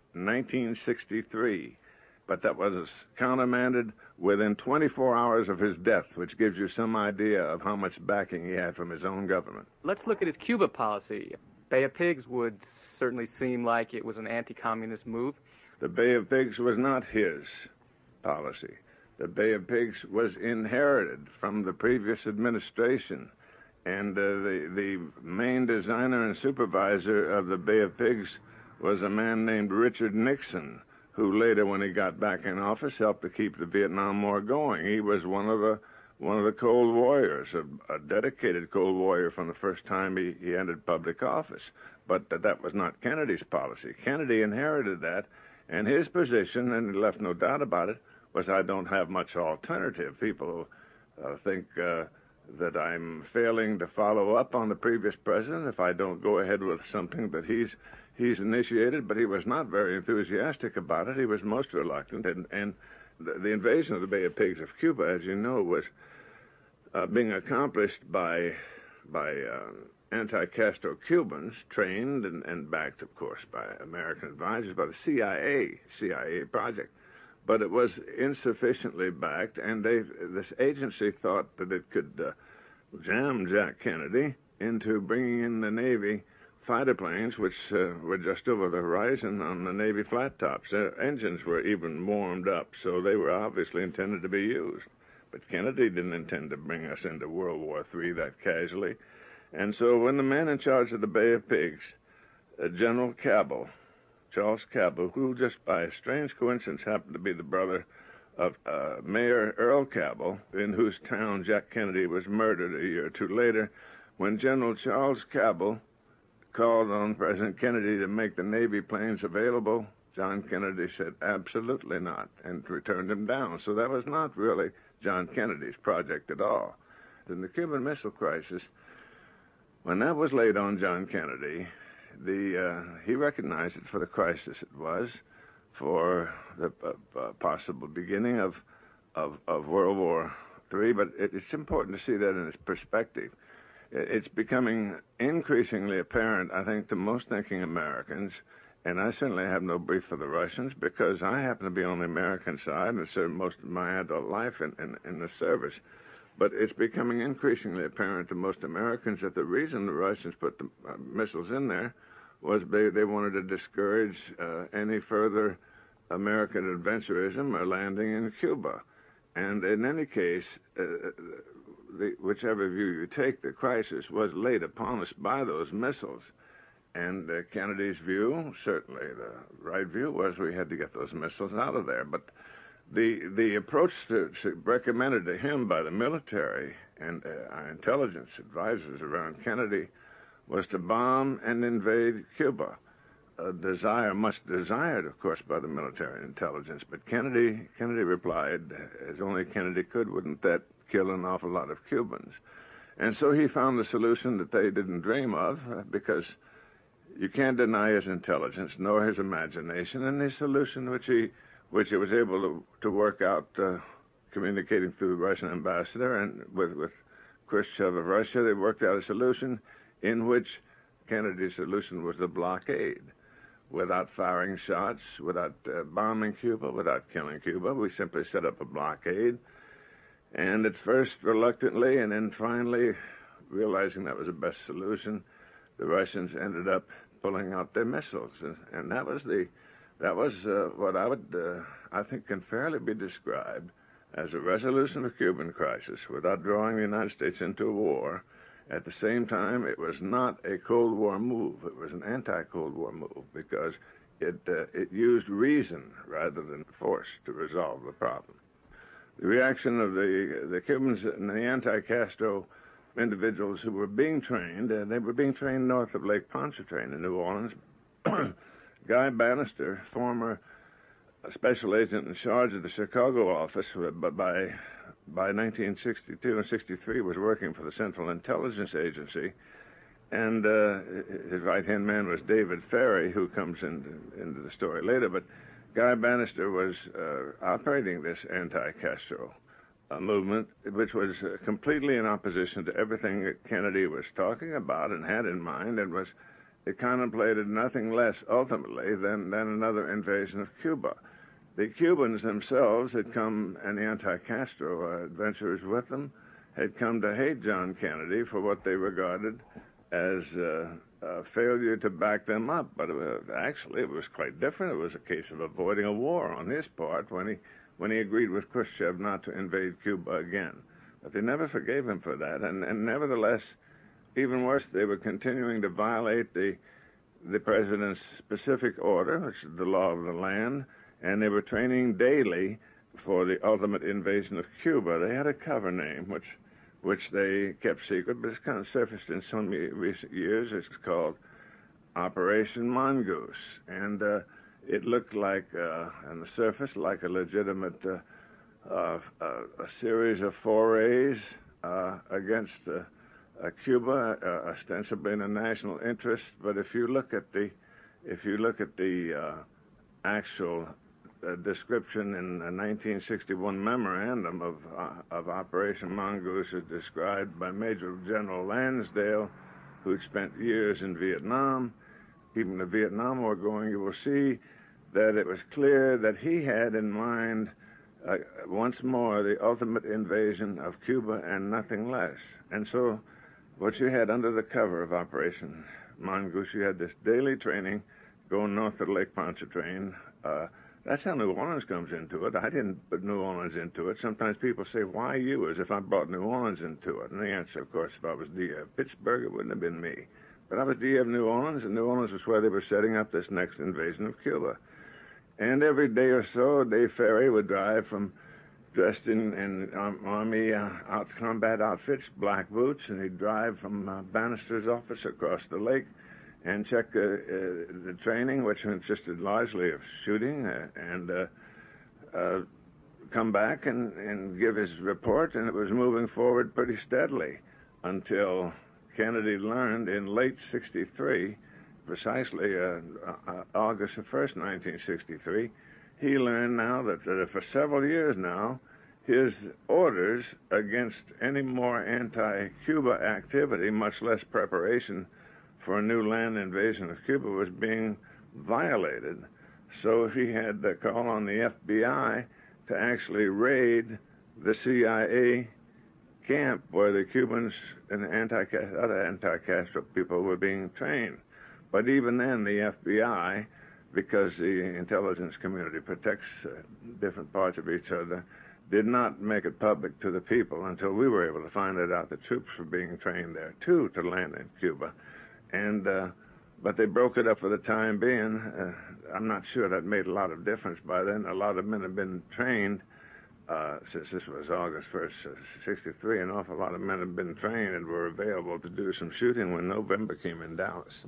1963. But that was countermanded within 24 hours of his death, which gives you some idea of how much backing he had from his own government. Let's look at his Cuba policy. Bay of Pigs would certainly seem like it was an anti-communist move. The Bay of Pigs was not his policy. The Bay of Pigs was inherited from the previous administration. And the main designer and supervisor of the Bay of Pigs was a man named Richard Nixon, who later, when he got back in office, helped to keep the Vietnam War going. He was one of the Cold Warriors, a dedicated Cold Warrior from the first time he entered public office. But that was not Kennedy's policy. Kennedy inherited that, and his position, and he left no doubt about it, was I don't have much alternative. People think that I'm failing to follow up on the previous president if I don't go ahead with something that he's initiated, but he was not very enthusiastic about it. He was most reluctant, and the invasion of the Bay of Pigs of Cuba, as you know, was being accomplished by anti-Castro Cubans, trained and backed, of course, by American advisors, by the CIA project. But it was insufficiently backed, and this agency thought that it could jam Jack Kennedy into bringing in the Navy fighter planes, which were just over the horizon on the Navy flat tops. Their engines were even warmed up, so they were obviously intended to be used. But Kennedy didn't intend to bring us into World War III that casually. And so when the man in charge of the Bay of Pigs, General Cabell, Charles Cabell, who just by a strange coincidence happened to be the brother of Mayor Earl Cabell, in whose town Jack Kennedy was murdered a year or two later, when General Charles Cabell called on President Kennedy to make the Navy planes available, John Kennedy said absolutely not and turned him down. So that was not really John Kennedy's project at all. In the Cuban Missile Crisis, when that was laid on John Kennedy, he recognized it for the crisis it was, for the possible beginning of World War III, but it's important to see that in its perspective. It's becoming increasingly apparent, I think, to most thinking Americans, and I certainly have no brief for the Russians because I happen to be on the American side and served most of my adult life in the service. But it's becoming increasingly apparent to most Americans that the reason the Russians put the missiles in there was they wanted to discourage any further American adventurism or landing in Cuba. And in any case, whichever view you take, the crisis was laid upon us by those missiles. And Kennedy's view, certainly the right view, was we had to get those missiles out of there. But the approach recommended to him by the military and our intelligence advisors around Kennedy was to bomb and invade Cuba. A desire, much desired, of course, by the military intelligence. But Kennedy replied, as only Kennedy could, wouldn't that kill an awful lot of Cubans? And so he found the solution that they didn't dream of, because you can't deny his intelligence nor his imagination, and his solution, which he was able to work out, communicating through the Russian ambassador and with Khrushchev of Russia, they worked out a solution in which Kennedy's solution was the blockade. Without firing shots, without bombing Cuba, without killing Cuba, we simply set up a blockade. And at first, reluctantly, and then finally, realizing that was the best solution, the Russians ended up pulling out their missiles, and that was what I think can fairly be described as a resolution of the Cuban crisis without drawing the United States into a war. At the same time, it was not a Cold War move. It was an anti-Cold War move because it used reason rather than force to resolve the problem. The reaction of the Cubans and the anti-Castro individuals who were being trained, they were being trained north of Lake Pontchartrain in New Orleans. Guy Bannister, former special agent in charge of the Chicago office, but by 1962 and 63 was working for the Central Intelligence Agency, and his right-hand man was David Ferry, who comes into the story later. But Guy Bannister was operating this anti-Castro movement, which was completely in opposition to everything that Kennedy was talking about and had in mind, and it contemplated nothing less ultimately than another invasion of Cuba. The Cubans themselves had come, and the anti-Castro adventurers with them, had come to hate John Kennedy for what they regarded as a failure to back them up. But actually, it was quite different. It was a case of avoiding a war on his part when he agreed with Khrushchev not to invade Cuba again. But they never forgave him for that, and nevertheless, even worse, they were continuing to violate the president's specific order, which is the law of the land, and they were training daily for the ultimate invasion of Cuba. They had a cover name, which they kept secret, but it's kind of surfaced in some recent years. It's called Operation Mongoose, and it looked like, on the surface, like a legitimate a series of forays against Cuba, ostensibly in a national interest. But if you look at the actual description in a 1961 memorandum of Operation Mongoose, is described by Major General Lansdale, who'd spent years in Vietnam. Even the Vietnam War going, you will see that it was clear that he had in mind once more the ultimate invasion of Cuba and nothing less. And so what you had under the cover of Operation Mongoose, you had this daily training going north of Lake Pontchartrain. That's how New Orleans comes into it. I didn't put New Orleans into it. Sometimes people say, why you, as if I brought New Orleans into it. And the answer, of course, if I was DA of Pittsburgh, it wouldn't have been me. But I was DA of New Orleans, and New Orleans was where they were setting up this next invasion of Cuba. And every day or so, Dave Ferry would drive from, dressed in Army combat outfits, black boots, and he'd drive from Bannister's office across the lake and check the training, which consisted largely of shooting, and come back and give his report, and it was moving forward pretty steadily until Kennedy learned in late 63, precisely August 1st, 1963, he learned now that for several years now, his orders against any more anti-Cuba activity, much less preparation for a new land invasion of Cuba, was being violated. So he had to call on the FBI to actually raid the CIA camp where the Cubans and other anti-Castro people were being trained. But even then, the FBI, because the intelligence community protects different parts of each other, did not make it public to the people until we were able to find it out. The troops were being trained there, too, to land in Cuba. And but they broke it up for the time being. I'm not sure that made a lot of difference by then. A lot of men have been trained since this was August 1st, 63. An awful lot of men have been trained and were available to do some shooting when November came in Dallas.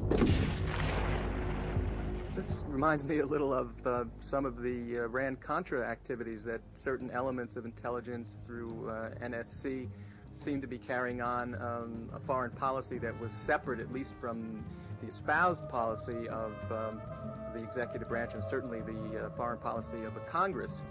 This reminds me a little of some of the Iran-Contra activities that certain elements of intelligence through NSC seem to be carrying on a foreign policy that was separate, at least from the espoused policy of the executive branch and certainly the foreign policy of the Congress.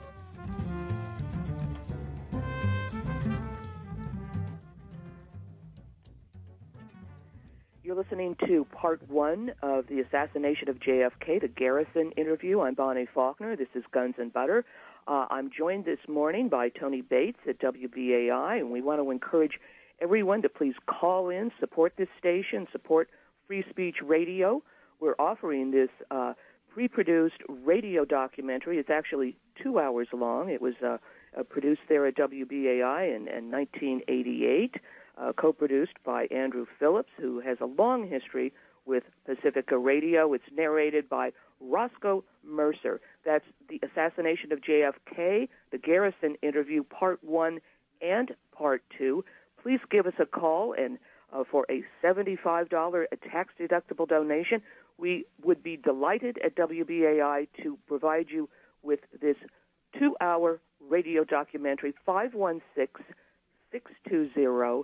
You're listening to part one of the assassination of JFK, the Garrison interview. I'm Bonnie Faulkner. This is Guns and Butter. I'm joined this morning by Tony Bates at WBAI, and we want to encourage everyone to please call in, support this station, support Free Speech Radio. We're offering this pre-produced radio documentary. It's actually 2 hours long. It was produced there at WBAI in 1988. Co-produced by Andrew Phillips, who has a long history with Pacifica Radio. It's narrated by Roscoe Mercer. That's the assassination of JFK, the Garrison interview, part 1 and part 2. Please give us a call, and for a $75 tax-deductible donation, we would be delighted at WBAI to provide you with this 2-hour radio documentary. 516-620-3602.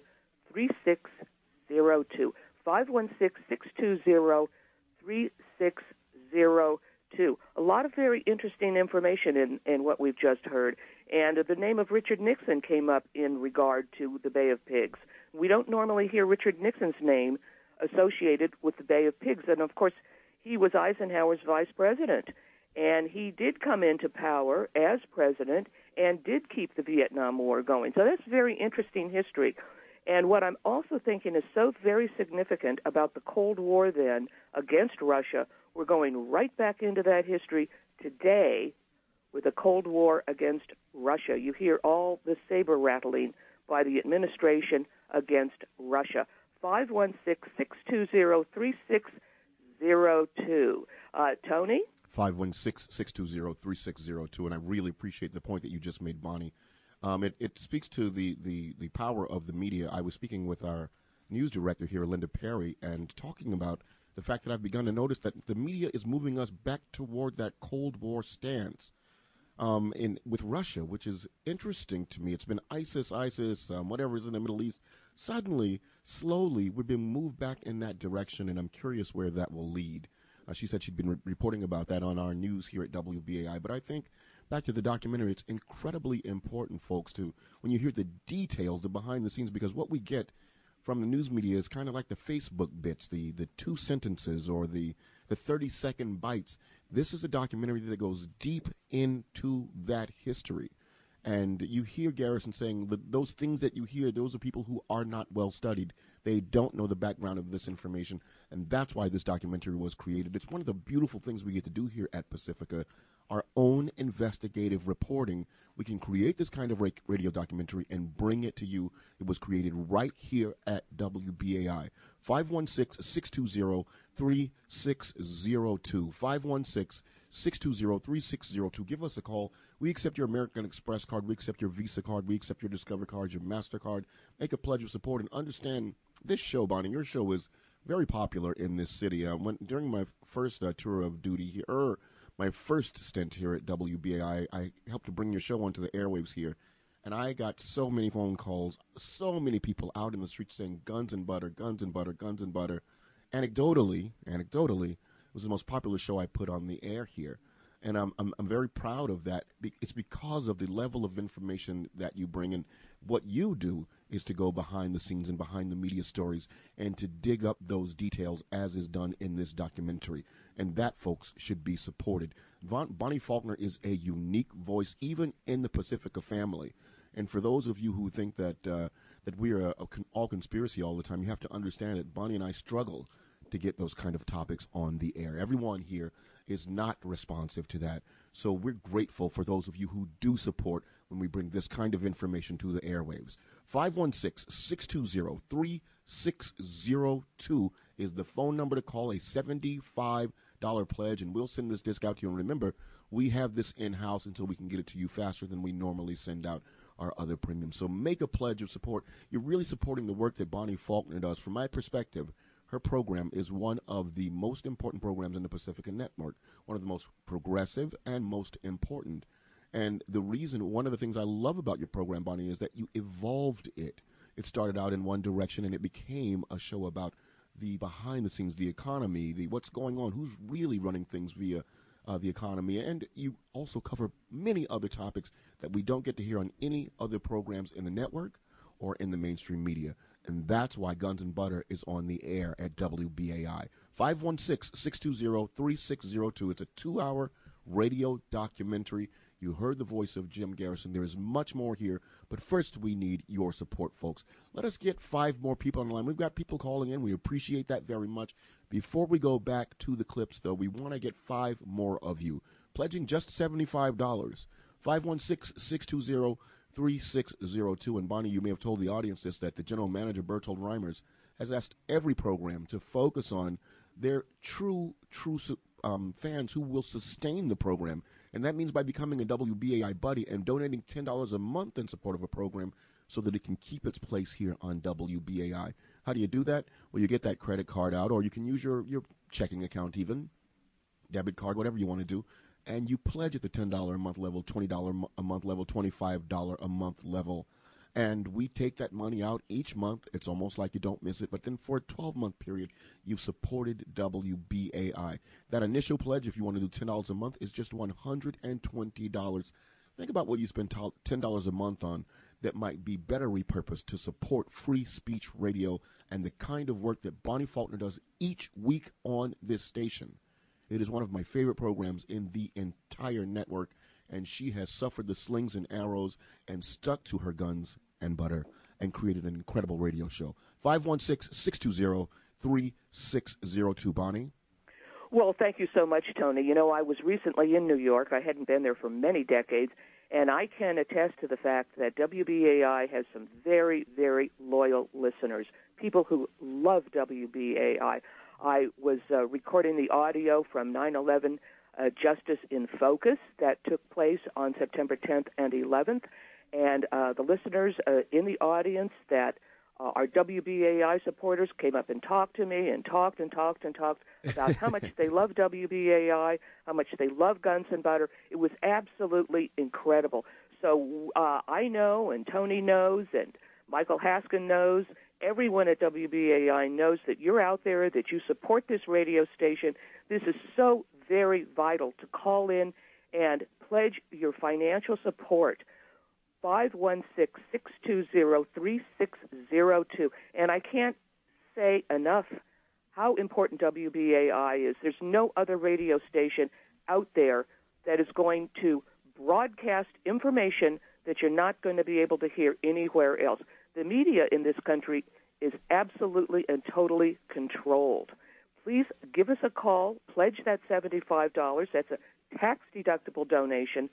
516-620-3602. A lot of very interesting information in what we've just heard. And the name of Richard Nixon came up in regard to the Bay of Pigs. We don't normally hear Richard Nixon's name associated with the Bay of Pigs. And, of course, he was Eisenhower's vice president. And he did come into power as president and did keep the Vietnam War going. So that's very interesting history. And what I'm also thinking is so very significant about the Cold War then against Russia, we're going right back into that history today with the Cold War against Russia. You hear all the saber rattling by the administration against Russia. 516-620-3602. Tony? 516-620-3602, and I really appreciate the point that you just made, Bonnie. It speaks to the power of the media. I was speaking with our news director here, Linda Perry, and talking about the fact that I've begun to notice that the media is moving us back toward that Cold War stance with Russia, which is interesting to me. It's been ISIS, whatever is in the Middle East. Suddenly, slowly, we've been moved back in that direction, and I'm curious where that will lead. She said she'd been reporting about that on our news here at WBAI, but I think back to the documentary, it's incredibly important, folks, to when you hear the details, the behind the scenes, because what we get from the news media is kind of like the Facebook bits, the 2 sentences or the 30-second bites. This is a documentary that goes deep into that history. And you hear Garrison saying that those things that you hear, those are people who are not well studied. They don't know the background of this information, and that's why this documentary was created. It's one of the beautiful things we get to do here at Pacifica, our own investigative reporting. We can create this kind of radio documentary and bring it to you. It was created right here at WBAI. 516-620-3602. 516-620-3602. Give us a call. We accept your American Express card. We accept your Visa card. We accept your Discover card, your MasterCard. Make a pledge of support and understand this show, Bonnie. Your show is very popular in this city. During my first tour of duty here, my first stint here at WBAI, I helped to bring your show onto the airwaves here. And I got so many phone calls, so many people out in the streets saying guns and butter, guns and butter, guns and butter. Anecdotally, it was the most popular show I put on the air here. And I'm very proud of that. It's because of the level of information that you bring in. What you do is to go behind the scenes and behind the media stories and to dig up those details as is done in this documentary. And that, folks, should be supported. Bonnie Faulkner is a unique voice, even in the Pacifica family. And for those of you who think that that we are all conspiracy all the time, you have to understand that Bonnie and I struggle to get those kind of topics on the air. Everyone here is not responsive to that. So we're grateful for those of you who do support when we bring this kind of information to the airwaves. 516-620-3602 is the phone number to call, a $75 pledge, and we'll send this disc out to you. And remember, we have this in-house until we can get it to you faster than we normally send out our other premiums. So make a pledge of support. You're really supporting the work that Bonnie Faulkner does. From my perspective, her program is one of the most important programs in the Pacifica Network, one of the most progressive and most important. And the reason, one of the things I love about your program, Bonnie, is that you evolved it. It started out in one direction, and it became a show about the behind the scenes, the economy, the what's going on, who's really running things via the economy. And you also cover many other topics that we don't get to hear on any other programs in the network or in the mainstream media. And that's why Guns and Butter is on the air at WBAI. 516-620-3602. It's a 2-hour radio documentary. You heard the voice of Jim Garrison. There is much more here, but first we need your support, folks. Let us get 5 more people on the line. We've got people calling in. We appreciate that very much. Before we go back to the clips, though, we want to get 5 more of you, pledging just $75. 516-620-3602. And Bonnie, you may have told the audience this, that the general manager, Bertold Reimers, has asked every program to focus on their true fans who will sustain the program. And that means by becoming a WBAI buddy and donating $10 a month in support of a program so that it can keep its place here on WBAI. How do you do that? Well, you get that credit card out, or you can use your checking account even, debit card, whatever you want to do, and you pledge at the $10 a month level, $20 a month level, $25 a month level. And we take that money out each month. It's almost like you don't miss it. But then for a 12-month period, you've supported WBAI. That initial pledge, if you want to do $10 a month, is just $120. Think about what you spend $10 a month on that might be better repurposed to support free speech radio and the kind of work that Bonnie Faulkner does each week on this station. It is one of my favorite programs in the entire network, and she has suffered the slings and arrows and stuck to her guns and butter and created an incredible radio show. 516-620-3602. Bonnie? Well, thank you so much, Tony. You know, I was recently in New York. I hadn't been there for many decades, and I can attest to the fact that WBAI has some very, very loyal listeners, people who love WBAI. I was recording the audio from 9/11 Justice in Focus that took place on September 10th and 11th, and the listeners in the audience that our WBAI supporters came up and talked to me and talked about how much they love WBAI, how much they love Guns and Butter. It was absolutely incredible. So I know, and Tony knows, and Michael Haskin knows, everyone at WBAI knows that you're out there, that you support this radio station. This is so very vital to call in and pledge your financial support. 516-620-3602. And I can't say enough how important WBAI is. There's no other radio station out there that is going to broadcast information that you're not going to be able to hear anywhere else. The media in this country is absolutely and totally controlled. Please give us a call. Pledge that $75. That's a tax-deductible donation.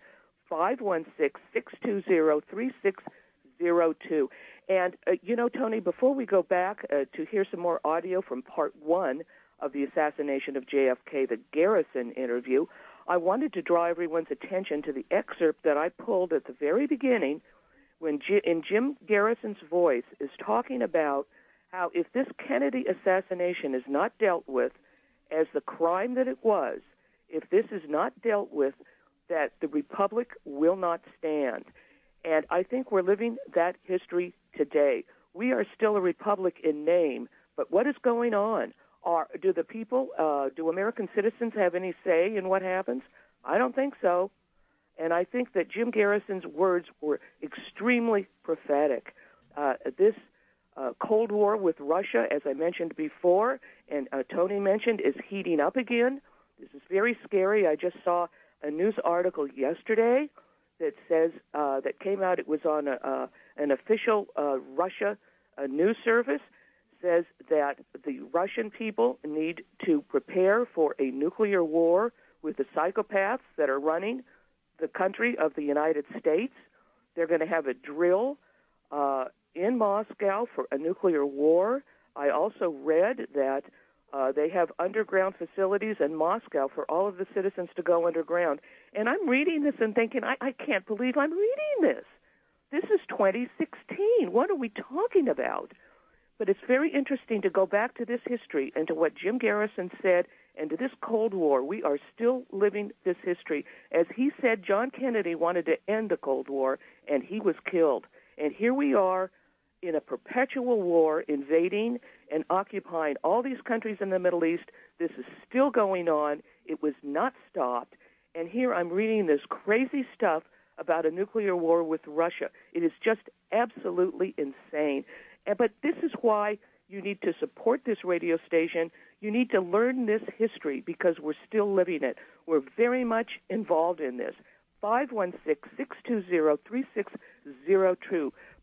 516-620-3602. And, you know, Tony, before we go back to hear some more audio from part 1 of the assassination of JFK, the Garrison interview, I wanted to draw everyone's attention to the excerpt that I pulled at the very beginning when in Jim Garrison's voice is talking about how if this Kennedy assassination is not dealt with as the crime that it was, if this is not dealt with, that the republic will not stand. And I think we're living that history today. We are still a republic in name, but what is going on? Do the people, do American citizens have any say in what happens? I don't think so. And I think that Jim Garrison's words were extremely prophetic. This Cold War with Russia, as I mentioned before, and Tony mentioned, is heating up again. This is very scary. I just saw a news article yesterday that says that came out. It was on an official Russia news service. Says that the Russian people need to prepare for a nuclear war with the psychopaths that are running the country of the United States. They're going to have a drill in Moscow for a nuclear war. I also read that they have underground facilities in Moscow for all of the citizens to go underground. And I'm reading this and thinking, I can't believe I'm reading this. This is 2016. What are we talking about? But it's very interesting to go back to this history and to what Jim Garrison said and to this Cold War. We are still living this history. As he said, John Kennedy wanted to end the Cold War, and he was killed. And here we are in a perpetual war, invading and occupying all these countries in the Middle East. This is still going on. It was not stopped. And here I'm reading this crazy stuff about a nuclear war with Russia. It is just absolutely insane. But this is why you need to support this radio station. You need to learn this history because we're still living it. We're very much involved in this. 516-620-3602.